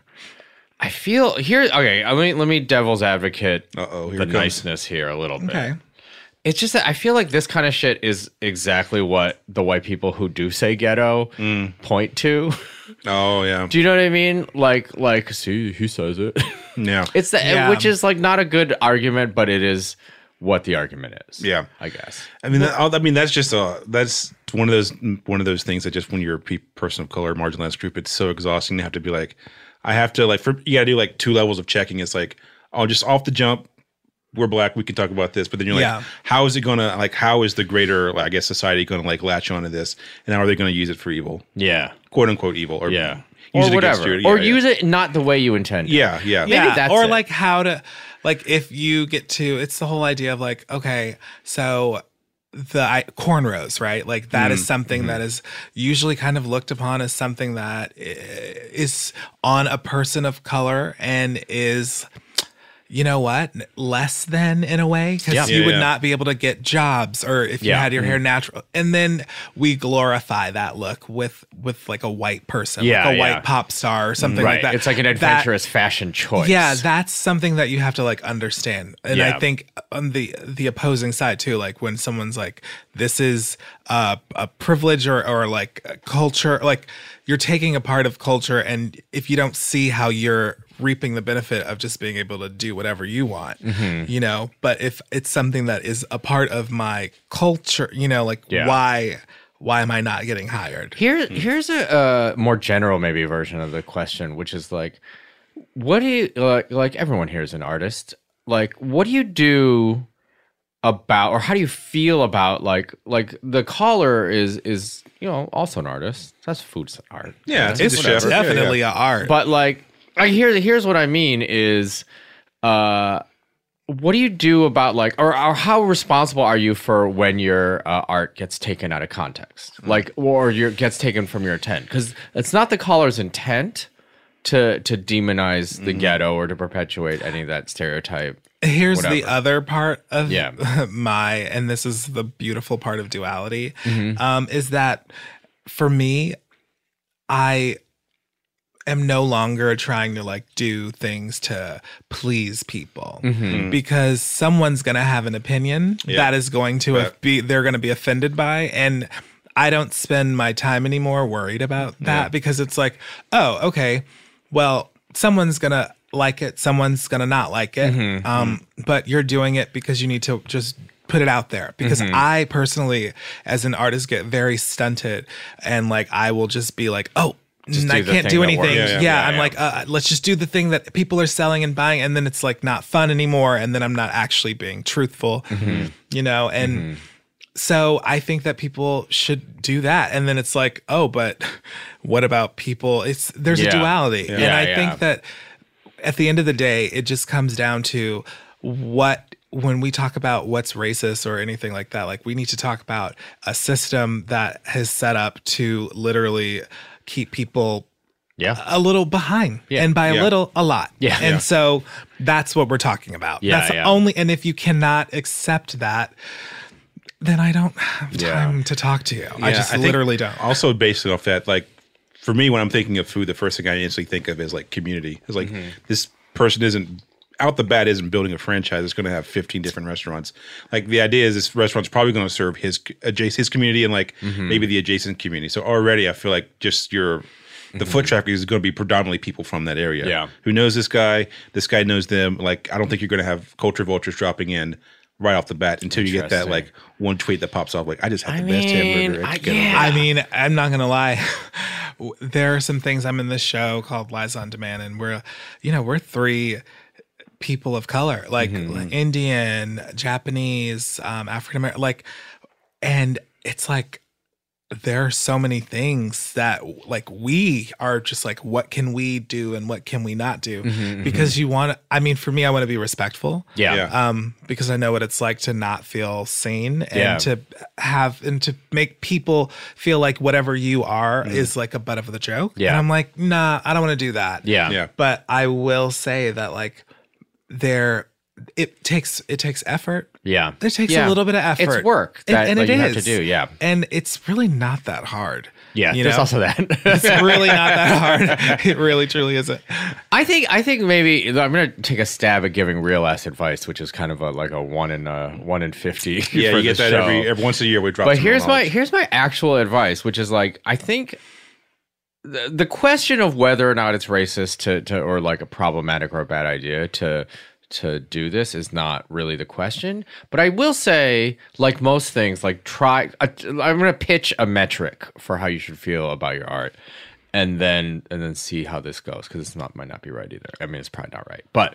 I feel here. Okay, let me let me devil's advocate Uh-oh, here the it comes. niceness here a little bit. Okay. It's just that I feel like this kind of shit is exactly what the white people who do say ghetto point to. Oh yeah, Do you know what I mean? Like, like, see, he says it. yeah, It's the Yeah. which is like not a good argument, but it is what the argument is. Yeah. I guess. I mean, that, I mean, that's just a that's one of those one of those things that just when you're a pe- person of color, marginalized group, it's so exhausting to have to be like, I have to like, for you got to do like two levels of checking. It's like, oh, just off the jump, we're black, we can talk about this, but then you're like, Yeah. how is it gonna like, how is the greater, like, I guess, society gonna like latch onto this, and how are they gonna use it for evil, Yeah. quote unquote evil, or Yeah. use Or it against whatever. you, or yeah, yeah. use it not the way you intended. Yeah, yeah, Yeah, that's or it. like how to like if you get to it's the whole idea of like okay so the I, cornrows right like that is something that is usually kind of looked upon as something that i- is on a person of color and is you know what less than in a way because Yeah. you Yeah, would yeah. not be able to get jobs or if you Yeah. had your hair natural and then we glorify that look with with like a white person Yeah, like a yeah. white pop star or something Right. like that It's like an That- adventurous fashion choice. yeah, that's something that you have to like understand. And Yeah. I think on the the opposing side too, like when someone's like, this is uh, a privilege or or like a culture, like you're taking a part of culture, and if you don't see how you're reaping the benefit of just being able to do whatever you want, Mm-hmm. you know, but if it's something that is a part of my culture, you know, like Yeah. why why am I not getting hired? Here, here's a uh, more general maybe version of the question, which is like, what do you like? Like everyone here is an artist. Like, what do you do about, or how do you feel about like, like the caller is is you know also an artist. That's food art. yeah. It's a chef. Yeah, definitely yeah. a art. But like, I hear here's what I mean is, uh, what do you do about like, or, or how responsible are you for when your uh, art gets taken out of context, like, or your gets taken from your intent? Because it's not the caller's intent to to demonize the ghetto or to perpetuate any of that stereotype. Here's the whatever. other part of Yeah. my, and this is the beautiful part of duality, Mm-hmm. um, is that for me, I am no longer trying to like do things to please people Mm-hmm. because someone's going to have an opinion Yeah. that is going to Yeah. be, they're going to be offended by. And I don't spend my time anymore worried about that because it's like, oh, okay, well, someone's going to like it, someone's going to not like it. Mm-hmm. Um, but you're doing it because you need to just put it out there because Mm-hmm. I personally, as an artist, get very stunted and like, I will just be like, oh, Just I do the can't thing do that anything. works. Yeah, Yeah, yeah. I'm Yeah, like, uh, let's just do the thing that people are selling and buying, and then it's like not fun anymore, and then I'm not actually being truthful, Mm-hmm. you know. And so I think that people should do that, and then it's like, oh, but what about people? It's there's Yeah. a duality, and Yeah, I yeah. think that at the end of the day, it just comes down to what. When we talk about what's racist or anything like that, like we need to talk about a system that has set up to literally keep people Yeah. a little behind, Yeah. and by a Yeah. little, a lot. Yeah. And Yeah. so that's what we're talking about. Yeah, That's yeah. only, and if you cannot accept that, then I don't have Yeah. time to talk to you. I Yeah, just think literally don't. Also, based off that, like for me, when I'm thinking of food, the first thing I instantly think of is like community. It's like Mm-hmm. this person isn't out the bat isn't building a franchise. It's going to have fifteen different restaurants. Like the idea is this restaurant's probably going to serve his adjacent his community and like Mm-hmm. maybe the adjacent community. So already, I feel like just your the foot traffic is going to be predominantly people from that area. Yeah. Who knows this guy? This guy knows them. Like, I don't think you're going to have culture vultures dropping in right off the bat until you get that Interesting. like one tweet that pops off. Like, I just had I the best mean, hamburger. I- at Ghetto yeah. Burger. I mean, I'm not gonna lie. There are some things. I'm in this show called Lies on Demand, and we're, you know, we're three people of color, like Mm-hmm. Indian, Japanese, um, African American, like, and it's like there are so many things that like we are just like, what can we do and what can we not do? Mm-hmm, Because you want. I mean, for me, I want to be respectful. Yeah. Yeah. Um, because I know what it's like to not feel seen and Yeah. to have and to make people feel like whatever you are is like a butt of the joke. Yeah. And I'm like, nah, I don't want to do that. Yeah. Yeah. But I will say that like there it takes it takes effort. Yeah. It takes Yeah. a little bit of effort. It's work And- that, and that it you have to is. do. Yeah. And it's really not that hard. Yeah. You There's know? also that. It's really not that hard. It really truly isn't. I think I think maybe I'm gonna take a stab at giving real ass advice, which is kind of a like a one in uh one in fifty. Yeah, for you get the that show. every every once a year. We drop. But some here's my knowledge. here's my actual advice, which is like I think the, the question of whether or not it's racist to to or like a problematic or a bad idea to to do this is not really the question. But I will say, like most things, like try. I, I'm gonna pitch a metric for how you should feel about your art. And then and then see how this goes, because it's not might not be right either. I mean, it's probably not right. But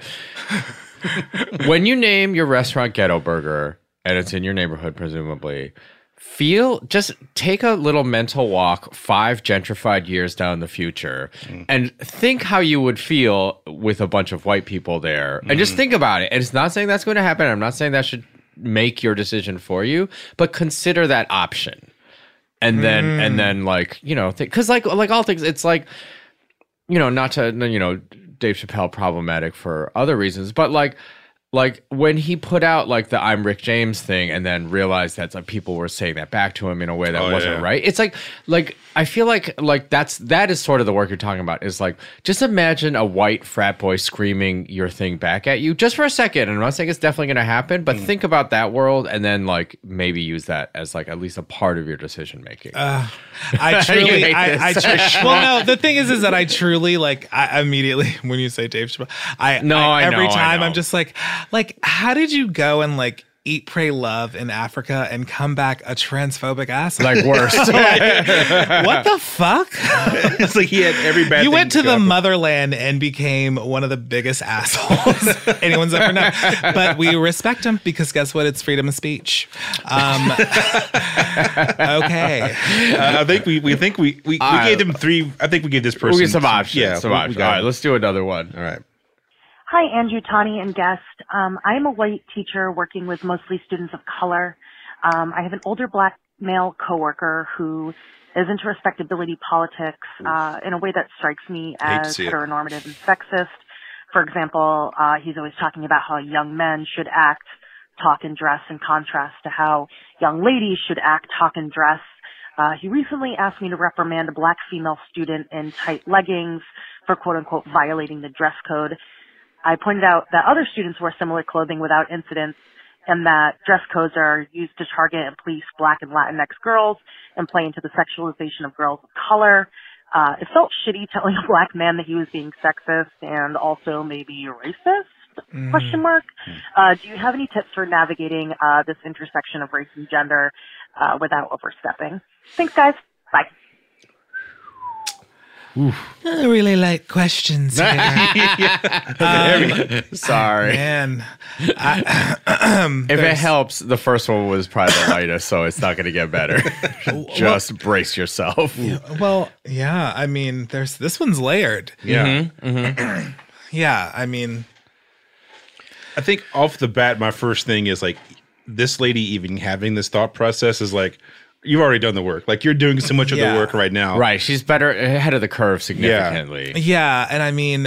when you name your restaurant Ghetto Burger and it's in your neighborhood, presumably, feel just take a little mental walk five gentrified years down the future and think how you would feel with a bunch of white people there. And just think about it. And it's not saying that's going to happen. I'm not saying that should make your decision for you, but consider that option. And then, and then, like, you know, because like, like all things, it's like, you know, not to, you know, Dave Chappelle problematic for other reasons, but like, like when he put out like the I'm Rick James thing and then realized that like people were saying that back to him in a way that Oh, wasn't yeah. right. It's like, like, I feel like, like that's, that is sort of the work you're talking about is like, just imagine a white frat boy screaming your thing back at you just for a second. And I'm not saying it's definitely going to happen, but think about that world and then like maybe use that as like at least a part of your decision making. I You truly, hate I, I this. tru- well, no, the thing is, is that I truly like, I immediately, when you say Dave Chappelle, I, No, I every know, I time know. I'm just like, like, how did you go and like eat, pray, love in Africa and come back a transphobic asshole? Like worst. What the fuck? It's like he had every bad. You thing went to the happen. motherland and became one of the biggest assholes anyone's ever known. But we respect him because guess what? It's freedom of speech. Um, okay. Uh, I think we we think we we, we I- gave them three. I think we gave this person We'll get some options. Yeah, some we- we options. got All right, it. let's do another one. All right. Hi, Andrew, Tani, and guest. Um, I am a white teacher working with mostly students of color. Um, I have an older black male coworker who is into respectability politics uh, in a way that strikes me Hate to as see it. heteronormative and sexist. For example, uh, he's always talking about how young men should act, talk, and dress in contrast to how young ladies should act, talk, and dress. Uh, he recently asked me to reprimand a black female student in tight leggings for quote-unquote violating the dress code. I pointed out that other students wear similar clothing without incidents and that dress codes are used to target and police black and Latinx girls and play into the sexualization of girls of color. Uh, it felt shitty telling a black man that he was being sexist and also maybe racist, question mark. Uh, do you have any tips for navigating uh, this intersection of race and gender uh, without overstepping? Thanks, guys. Bye. I really like questions here. Sorry. Man, I, If it helps, the first one was probably the lightest, so it's not going to get better. Just brace yourself. well, yeah. I mean, there's this one's layered. Yeah. Yeah, I mean, I think off the bat, my first thing is like this lady even having this thought process is like, you've already done the work. Like you're doing so much of Yeah. the work right now. Right. She's better ahead of the curve significantly. yeah, and I mean,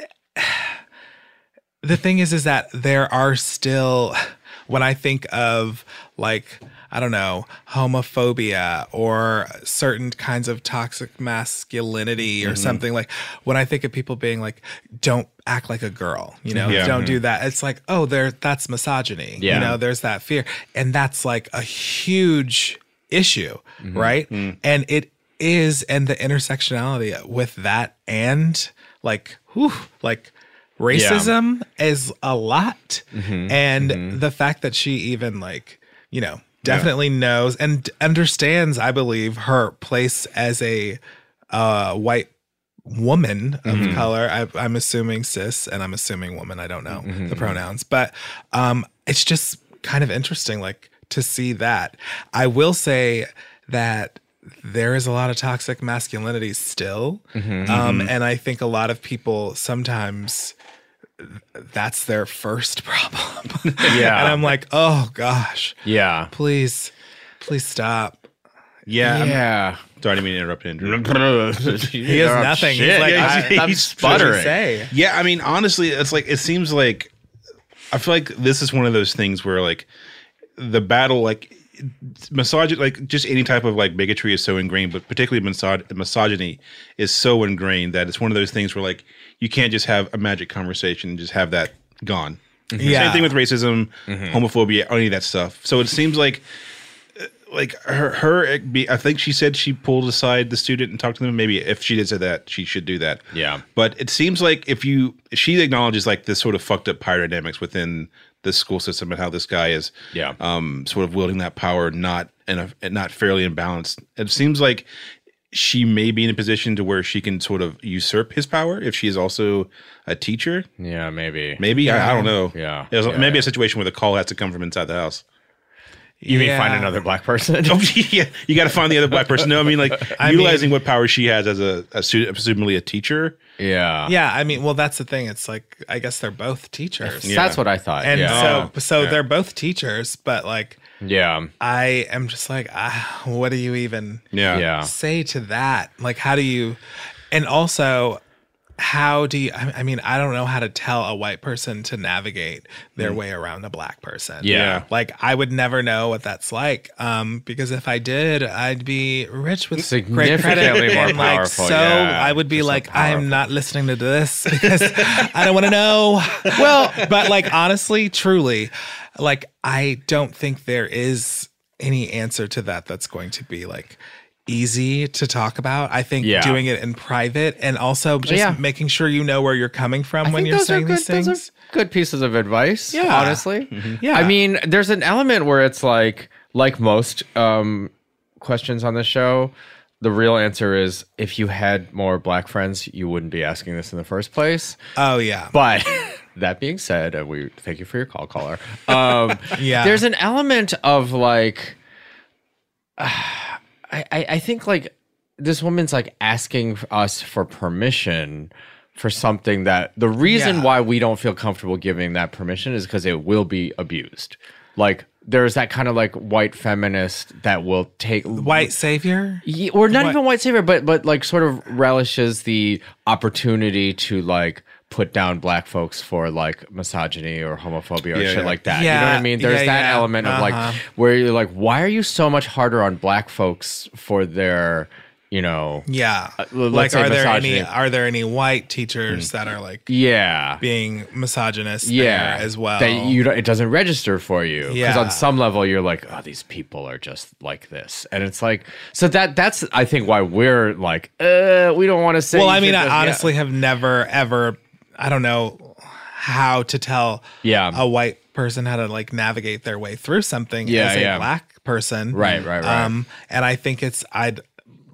the thing is, is that there are still, when I think of like, I don't know, homophobia or certain kinds of toxic masculinity or something, like when I think of people being like, don't act like a girl, you know, Yeah. don't do that. It's like, oh, there, that's misogyny. Yeah. You know, there's that fear. And that's like a huge issue, right? And it is, and the intersectionality with that, and like, whew, like racism is a lot, Mm-hmm. and Mm-hmm. the fact that she even like, you know, definitely knows and understands, I believe, her place as a uh, white woman of Mm-hmm. color. I, I'm assuming cis, and I'm assuming woman. I don't know Mm-hmm. the pronouns, but um, it's just kind of interesting, like to see that. I will say that there is a lot of toxic masculinity still, Mm-hmm. um, and I think a lot of people sometimes that's their first problem. Yeah. And I'm like, oh gosh, Yeah. please, please stop. Yeah. I'm- Yeah. Sorry, I didn't mean to interrupt Andrew. He has nothing. He's like, Yeah, I, he's- I'm he's sputtering. sputtering. Say. Yeah, I mean, honestly, it's like it seems like I feel like this is one of those things where like the battle, like misogyny, like just any type of like bigotry is so ingrained, but particularly misog- misogyny is so ingrained that it's one of those things where like you can't just have a magic conversation and just have that gone. Yeah. Same thing with racism, homophobia, any of that stuff. So it seems like like her her be, I think she said she pulled aside the student and talked to them. Maybe if she did say that, she should do that. Yeah. But it seems like if you she acknowledges like this sort of fucked up power dynamics within the school system and how this guy is Yeah. um sort of wielding that power not in a and not fairly imbalanced. It seems like she may be in a position to where she can sort of usurp his power if she is also a teacher. Yeah, maybe. Maybe I, I don't know. Yeah. There's Yeah, maybe yeah. a situation where the call has to come from inside the house. You mean Yeah. find another black person? Oh, yeah, you got to find the other black person. No, I mean like I utilizing mean- what power she has as a, a student, presumably a teacher. Yeah. Yeah, I mean, well, that's the thing. It's like I guess they're both teachers, Yeah. That's what I thought. and yeah. so so yeah. they're both teachers. But like, yeah. I am just like, ah, what do you even Yeah, Yeah. say to that? Like, how do you? And also, how do you? I I mean, I don't know how to tell a white person to navigate their way around a black person. Yeah. Like I would never know what that's like, um, because if I did, I'd be rich with great credit. Significantly more and, like, powerful, so yeah. I would be Just so like, powerful. I'm not listening to this because I don't want to know. Well, but like honestly, truly, like I don't think there is any answer to that that's going to be like easy to talk about. I think Yeah. doing it in private and also just Yeah. making sure you know where you're coming from I when think you're those are saying good, these those things. are good pieces of advice. Yeah. Honestly. Yeah. I mean, there's an element where it's like, like most um, questions on the show, the real answer is if you had more black friends, you wouldn't be asking this in the first place. Oh yeah. But that being said, uh, we thank you for your call, caller. Um, Yeah. there's an element of like, uh, I, I I think like this woman's like asking us for permission for something that the reason Yeah. why we don't feel comfortable giving that permission is because it will be abused. Like there's that kind of like white feminist that will take White savior? Ye- or not What? even white savior, but but like sort of relishes the opportunity to like put down black folks for like misogyny or homophobia or Yeah, shit yeah. like that. You know what I Yeah, mean? There's yeah, that yeah. element of Uh-huh. like where you're like, why are you so much harder on black folks for their, you know, Yeah. Uh, let's like say are there misogyny. any are there any white teachers that are like yeah. being misogynist Yeah, there as well? That you don't, it doesn't register for you because Yeah. on some level you're like, oh, these people are just like this, and it's like, so that that's I think why we're like, uh, we don't want to say. well, you I mean, should I just- yeah. honestly have never ever I don't know how to tell Yeah. a white person how to like navigate their way through something Yeah, as a yeah. black person. Right, right, right. Um, and I think it's I'd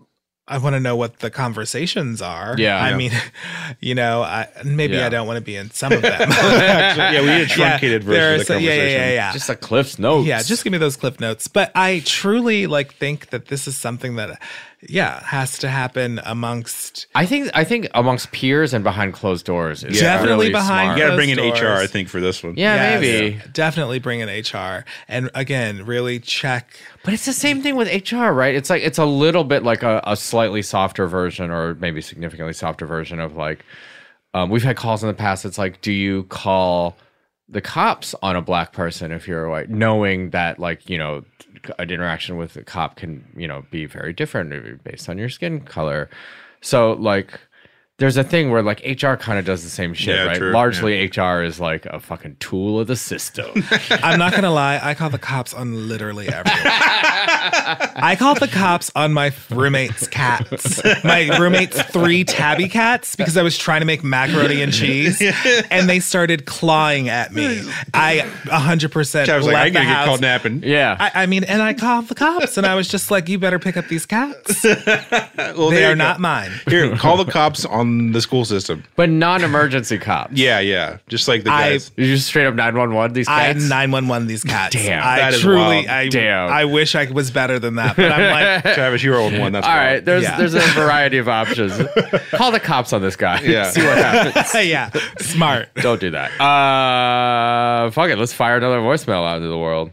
I want to know what the conversations are. Yeah. I Yeah. mean, you know, I, maybe Yeah. I don't want to be in some of them. yeah, we need a truncated version there of are the so- yeah, conversation. yeah, yeah, yeah. just a Cliff's notes. Yeah, just give me those cliff notes. But I truly like think that this is something that, yeah, has to happen amongst. I think I think amongst peers and behind closed doors is Definitely really behind smart. You got to bring in Those H R, I doors. think, for this one. Yeah, Yes, maybe. definitely bring in H R, and again, really check. But it's the same thing with H R, right? It's like it's a little bit like a, a slightly softer version, or maybe significantly softer version of like um, we've had calls in the past. It's like, do you call the cops on a black person if you're white, knowing that like you know an interaction with a cop can you know be very different based on your skin color. So like there's a thing where like H R kind of does the same shit, Yeah, right? true, Largely yeah. H R is like a fucking tool of the system. I'm not gonna lie, I call the cops on literally everyone. I called the cops on my roommate's cats. My roommate's three tabby cats because I was trying to make macaroni and cheese, and they started clawing at me. I one hundred percent I was like, left I the gotta get house. called napping. Yeah. I, I mean, and I called the cops, and I was just like, "You better pick up these cats. Well, They there are you go. not mine." Here, call the cops on the school system. But non-emergency cops. Yeah, yeah. Just like the I- guys. You just straight up nine one one these I cats? nine one one these cats. Damn, I that is truly, wild. I Damn. I wish I was better than that, but I'm like, Travis, you're on one. That's All wild. right, there's Yeah. there's a variety of options. Call the cops on this guy. Yeah. See what happens. yeah, smart. Don't do that. Uh, fuck it. Let's fire another voicemail out into the world.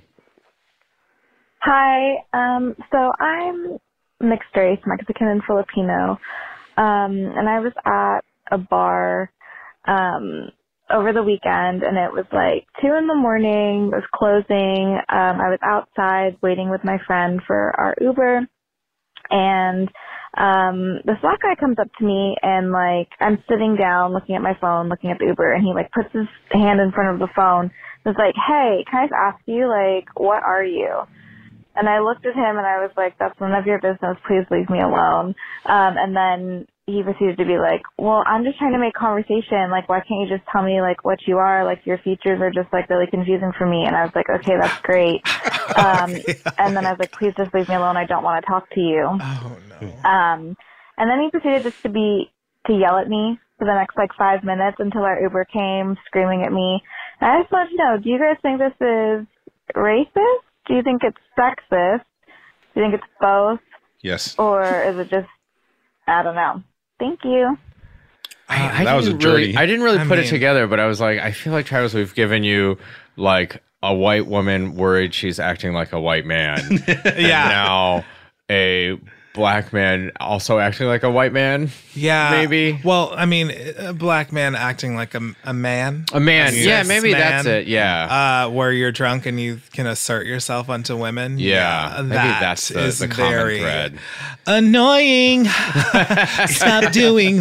Hi. Um, so I'm mixed race, Mexican and Filipino. Um, and I was at a bar um, over the weekend, and it was like two in the morning. It was closing. Um, I was outside waiting with my friend for our Uber, and um, this black guy comes up to me, and like I'm sitting down, looking at my phone, looking at the Uber, and he like puts his hand in front of the phone. It's like, "Hey, can I just ask you, like, what are you?" And I looked at him and I was like, "That's none of your business. Please leave me alone." Um, and then he proceeded to be like, "Well, I'm just trying to make conversation. Like, why can't you just tell me like what you are? Like, your features are just like really confusing for me." And I was like, "Okay, that's great." Um, and then I was like, "Please just leave me alone. I don't want to talk to you." Oh no. Um, and then he proceeded just to be, to yell at me for the next like five minutes until our Uber came screaming at me. And I just wanted to know, do you guys think this is racist? Do you think it's sexist? Do you think it's both? Yes. Or is it just, I don't know. Thank you. I, I That was a didn't really, journey. I didn't really I put mean- it together, but I was like, I feel like Travis, we've given you like a white woman worried she's acting like a white man. And Yeah. now a black man also acting like a white man. Yeah. Maybe. Well, I mean, a black man acting like a, a man. A man. A Yeah, cis maybe that's man, it. Yeah. Uh, where you're drunk and you can assert yourself onto women. Yeah, maybe that that's the- is the common very thread. Annoying. Stop doing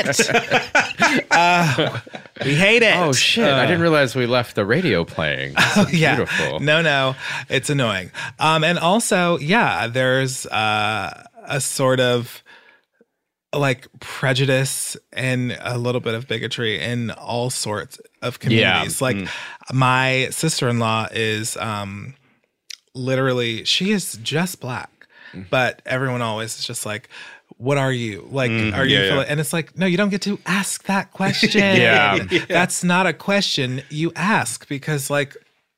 that. Uh, we hate it. Oh shit! I didn't realize we left the radio playing. Oh, yeah. Beautiful. No, no, it's annoying. Um, and also, yeah, there's uh, a sort of like prejudice and a little bit of bigotry in all sorts of communities. Yeah. Like Mm. my sister-in-law is um, literally, she is just black, Mm. but everyone always is just like, what are you? Like, Mm, are you? yeah, Fili-" yeah. And it's like, no, you don't get to ask that question. Yeah. That's not a question you ask because, like,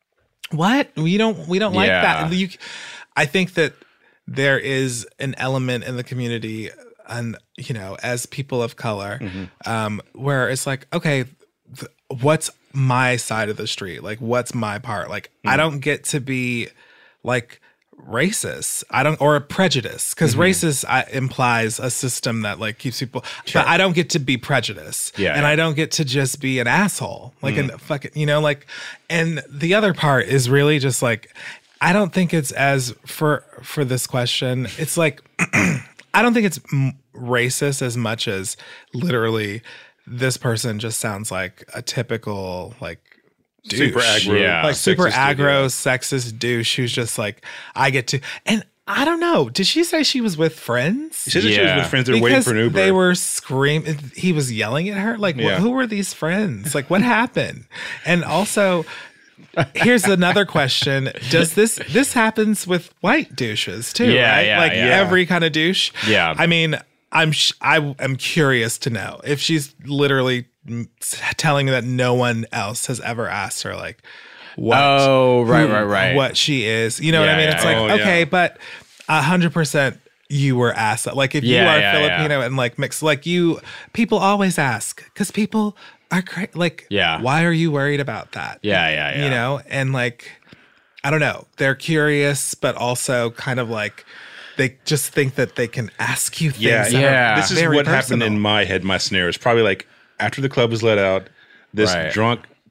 what we don't we don't like Yeah. that. You, I think that there is an element in the community, and you know, as people of color, um, where it's like, okay, th- what's my side of the street? Like, what's my part? Like, I don't get to be like racist. I don't, or a prejudice, because racist uh, implies a system that like keeps people. But I don't get to be prejudiced, Yeah, and yeah. I don't get to just be an asshole, like an fucking, you know, like. And the other part is really just like, I don't think it's as for for this question. It's like, I don't think it's m- racist as much as literally this person just sounds like a typical like. Douche. Super aggro. Yeah. Like super sexist dude, aggro, yeah. sexist douche who's just like, I get to, and I don't know. Did she say she was with friends? She said that she was Yeah. with friends. They're waiting for an Uber. They were screaming. He was yelling at her. Like, wh- Yeah. who were these friends? Like, what happened? And also, here's another question: Does this this happens with white douches too? Yeah, right? yeah, like yeah. every kind of douche. Yeah. I mean, I'm sh- I am curious to know if she's literally mm, telling me that no one else has ever asked her like what Oh, right, who- right, right. what she is. You know what I Yeah, mean? yeah, It's like, yeah. Oh, okay, yeah. but a hundred percent you were asked that. Like if you Yeah, are yeah, Filipino yeah. and like mixed, like you, people always ask because people are cra- like, Yeah. why are you worried about that? Yeah, yeah, yeah. You know, and like, I don't know, they're curious, but also kind of like, they just think that they can ask you things. Yeah, that are yeah. This is very what happened personal. in my head. My scenario is probably like after the club was let out, this Right. drunk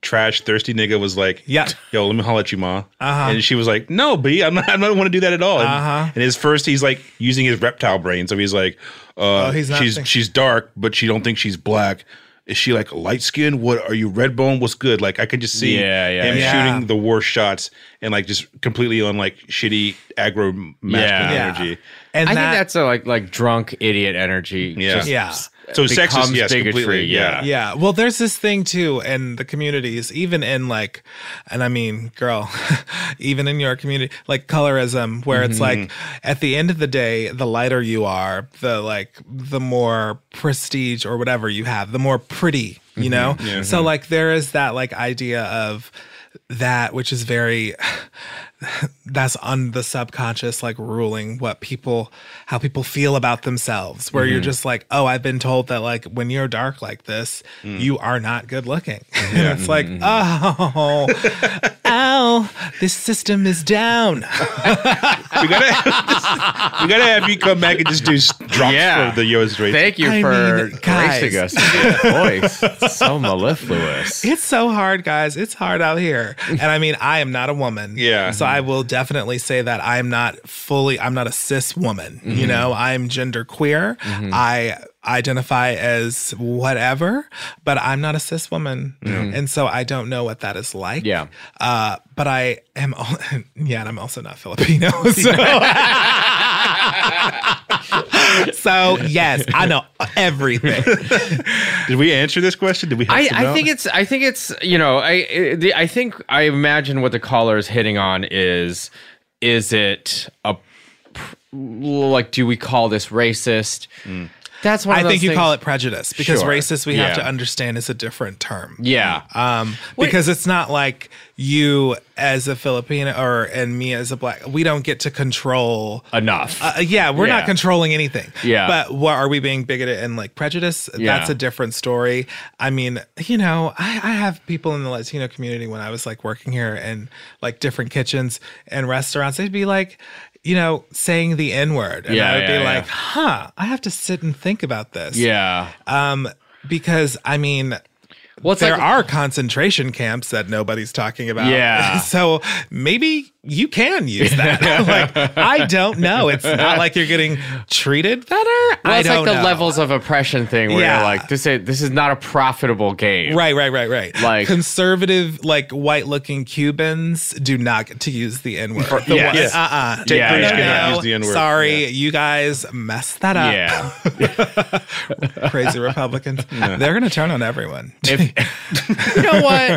trash thirsty nigga was like, Yeah. yo, let me holler at you, ma. Uh-huh. And she was like, no, B, I'm not, I don't want to do that at all. And, Uh-huh. and his first, he's like using his reptile brain. So he's like, uh, Oh, he's not she's think- she's dark, but she don't think she's black. Is she like light skinned? What are you, red bone? What's good? Like I could just see Yeah, yeah, him yeah. shooting the worst shots and like just completely on like shitty aggro masculine Yeah. energy. And I that, think that's a like like drunk idiot energy. Yeah. just Yeah. So sex is becomes yes, bigotry, completely. yeah. Yeah. Yeah. Well, there's this thing too in the communities, even in like, and I mean, girl, even in your community, like colorism, where it's like at the end of the day, the lighter you are, the like, the more prestige or whatever you have, the more pretty, you know? So like there is that like idea of that, which is very, that's on the subconscious, like ruling what people, how people feel about themselves, where you're just like, oh, I've been told that like when you're dark like this, you are not good looking. And it's like, oh, ow, this system is down. We gotta, we gotta have you come back and just do s- drops Yeah. for the Yo's race. Thank you I for mean, guys. gracing us with your voice. It's so mellifluous. It's so hard, guys. It's hard out here. And I mean, I am not a woman. Yeah. So I will definitely say that I'm not fully, I'm not a cis woman. Mm-hmm. You know, I'm gender queer. I identify as whatever, but I'm not a cis woman. And so I don't know what that is like. Yeah. Uh, but I am, al- yeah, and I'm also not Filipino. So. So yes, I know everything. Did we answer this question? Did we? I, help them I out? think it's I think it's you know I I- the, I think I imagine what the caller is hitting on is is it a pr- like do we call this racist? That's one. I Of think those you things- call it prejudice because Sure. racist we have Yeah. to understand is a different term. Yeah. Um, because it's not like you as a Filipino or and me as a black, we don't get to control. Enough. Uh, yeah, we're Yeah. not controlling anything. Yeah. But what are we being bigoted and like prejudice? Yeah. That's a different story. I mean, you know, I, I have people in the Latino community when I was like working here and like different kitchens and restaurants, they'd be like, you know, saying the N word. And Yeah, I would yeah, be yeah. like, huh, I have to sit and think about this. yeah. Um, because I mean, Well, it's there like, are concentration camps that nobody's talking about. Yeah. So maybe you can use that. Like, I don't know. It's not like you're getting treated better. well, I it's don't like the know. levels of oppression thing where Yeah. you're like this is this is not a profitable game. Right, right, right, right. Like- conservative, like white-looking Cubans do not get to use the N word. The yes. one- Yes. Uh-uh. Ted Yeah, Cruz yeah, cannot yeah. use the N-word. Sorry, Yeah. you guys messed that up. Yeah. Crazy Republicans. They're gonna turn on everyone. If, you know what?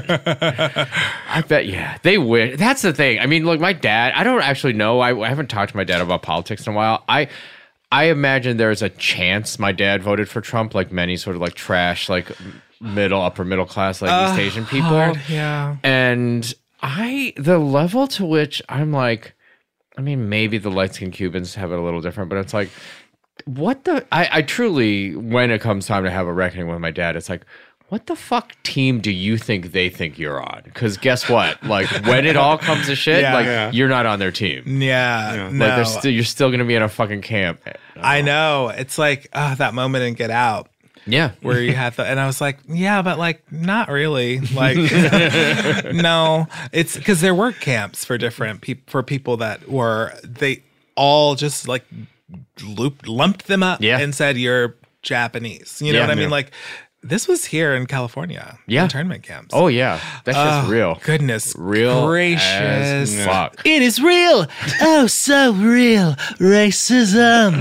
I bet, yeah, they would. That's the thing. I mean, look, my dad, I don't actually know. I, I haven't talked to my dad about politics in a while. I I imagine there's a chance my dad voted for Trump, like many sort of like trash, like middle, upper middle class, like East Asian people. Hard, yeah. And I, the level to which I'm like, I mean, maybe the light skinned Cubans have it a little different, but it's like, what the, I, I truly, when it comes time to have a reckoning with my dad, it's like, what the fuck team do you think they think you're on? Because guess what? Like when it all comes to shit, Yeah. like Yeah. you're not on their team. Yeah, no. Like they're still, you're still gonna be in a fucking camp. I know. It's like uh, that moment in Get Out Yeah. where you had the, and I was like, yeah, but like, not really. Like, no, it's because there were camps for different people, for people that were, they all just like looped, lumped them up Yeah. and said, you're Japanese. You know Yeah. what I mean? Yeah. Like, this was here in California. Yeah. Internment camps. Oh yeah, that's just Oh, real. Goodness Real gracious. as fuck. It is real. Oh, so real. Racism.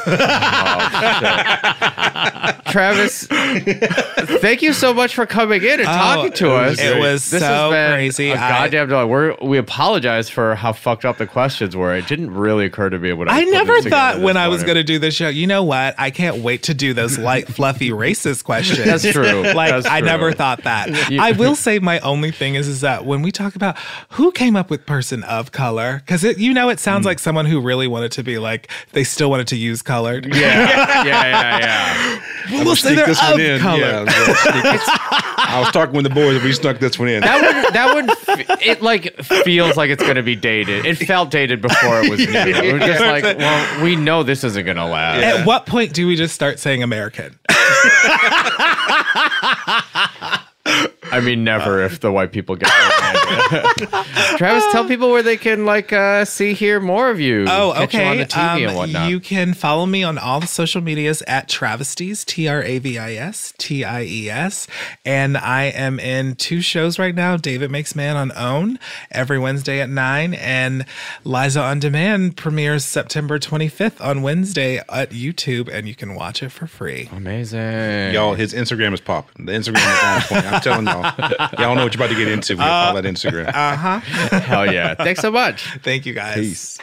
Travis, thank you so much for coming in and talking to us. it was this so has been crazy. A I- goddamn delight. We're, we apologize for how fucked up the questions were. It didn't really occur to me when I. I was putting never this together thought this when I was morning. going to do this show, you know what? I can't wait to do those light, fluffy, racist questions. That's true. Like, That's I true. never thought that. You- I will say my only thing is, is that when we talk about who came up with person of color, because it, you know, it sounds like someone who really wanted to be like, they still wanted to use colored. Yeah, yeah, yeah, yeah. We'll, we'll say Sneak they're this of one in. color. Yeah, I was talking with the boys and we snuck this one in. That would that would f- it like feels like it's gonna be dated. It felt dated before it was new. It was just like, well, we know this isn't gonna last. At what point do we just start saying American? I mean, never if the white people get there. Travis, tell people where they can like uh, see, hear more of you. Oh, Catch you okay. on the T V Um, and whatnot. You can follow me on all the social medias at Travesties, T R A V I S T I E S. And I am in two shows right now. David Makes Man on OWN every Wednesday at nine. And Liza on Demand premieres September twenty-fifth on Wednesday at YouTube. And you can watch it for free. Amazing. Y'all, his Instagram is popping. The Instagram is on point. I'm telling y'all. Y'all know what you're about to get into when you Uh, follow that Instagram. Uh-huh. Hell yeah. Thanks so much. Thank you, guys. Peace.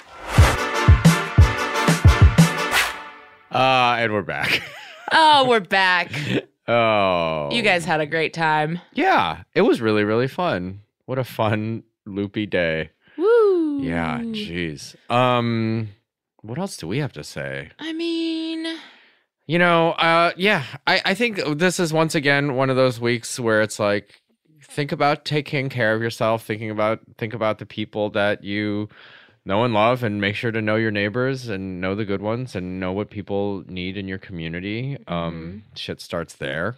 Uh, and we're back. Oh, we're back. Oh. You guys had a great time. Yeah. It was really, really fun. What a fun, loopy day. Woo. Yeah. Jeez. Um, what else do we have to say? I mean, You know, uh, yeah, I, I think this is once again one of those weeks where it's like, think about taking care of yourself, thinking about think about the people that you know and love, and make sure to know your neighbors and know the good ones and know what people need in your community. Um, shit starts there.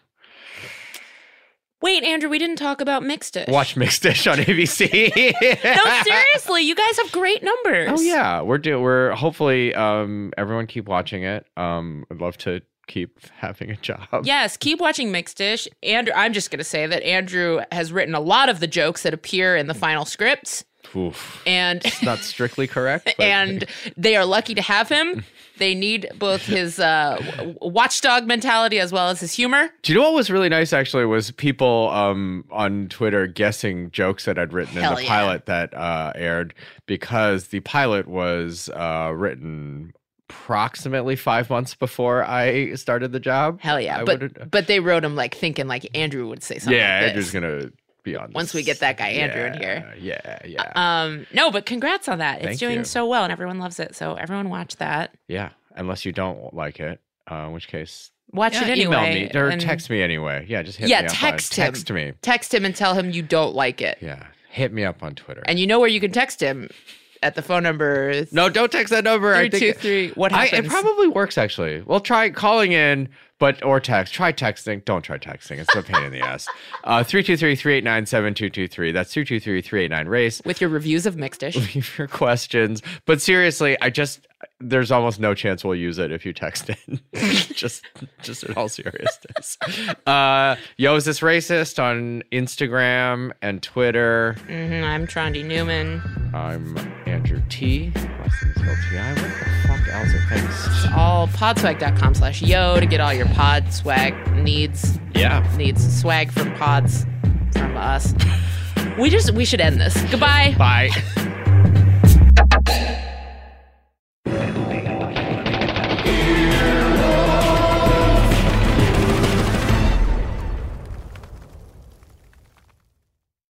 wait, Andrew, we didn't talk about Mixed Dish. Watch Mixed Dish on A B C. No, seriously, you guys have great numbers. Oh yeah, we're do we're hopefully um everyone keep watching it. Um, I'd love to keep having a job. Yes, keep watching Mixed Dish. Andrew, I'm just going to say that Andrew has written a lot of the jokes that appear in the final scripts. Oof. And It's not strictly correct. But and they are lucky to have him. They need both his uh, w- watchdog mentality as well as his humor. Do you know what was really nice actually was people um, on Twitter guessing jokes that I'd written Hell in the yeah. pilot that uh, aired, because the pilot was uh, written approximately five months before I started the job. Hell yeah. I but would've- but they wrote him like thinking like Andrew would say something yeah, like Andrew's this. gonna be on Once this. we get that guy Andrew in here. Yeah, yeah, Um, no, but congrats on that. It's Thank doing you. so well and everyone loves it. So everyone watch that. yeah. Unless you don't like it, uh, in which case, Watch yeah, it anyway. email me or and- text me anyway. Yeah, just hit Yeah, me up. text on, him. Text me. Text him and tell him you don't like it. Yeah, hit me up on Twitter. And you know where you can text him at the phone number. No, don't text that number. I Three, think two, three. What I, happens? it probably works actually. Well, try calling in, but or text. Try texting. Don't try texting. It's a pain in the ass. Uh, three two three three eight nine seven two two three. That's two two three three eight nine race. With your reviews of Mixed Dish. Leave your questions. But seriously, I just there's almost no chance we'll use it if you text in. just just in all seriousness. Uh, Yo, is this racist on Instagram and Twitter? hmm I'm Trondi Newman. I'm Andrew T. Last name is spelled T I. What the fuck else are things? All podswag.com slash yo to get all your pod swag needs. Yeah. Needs swag from pods from us. We just we should end this. Goodbye. Bye.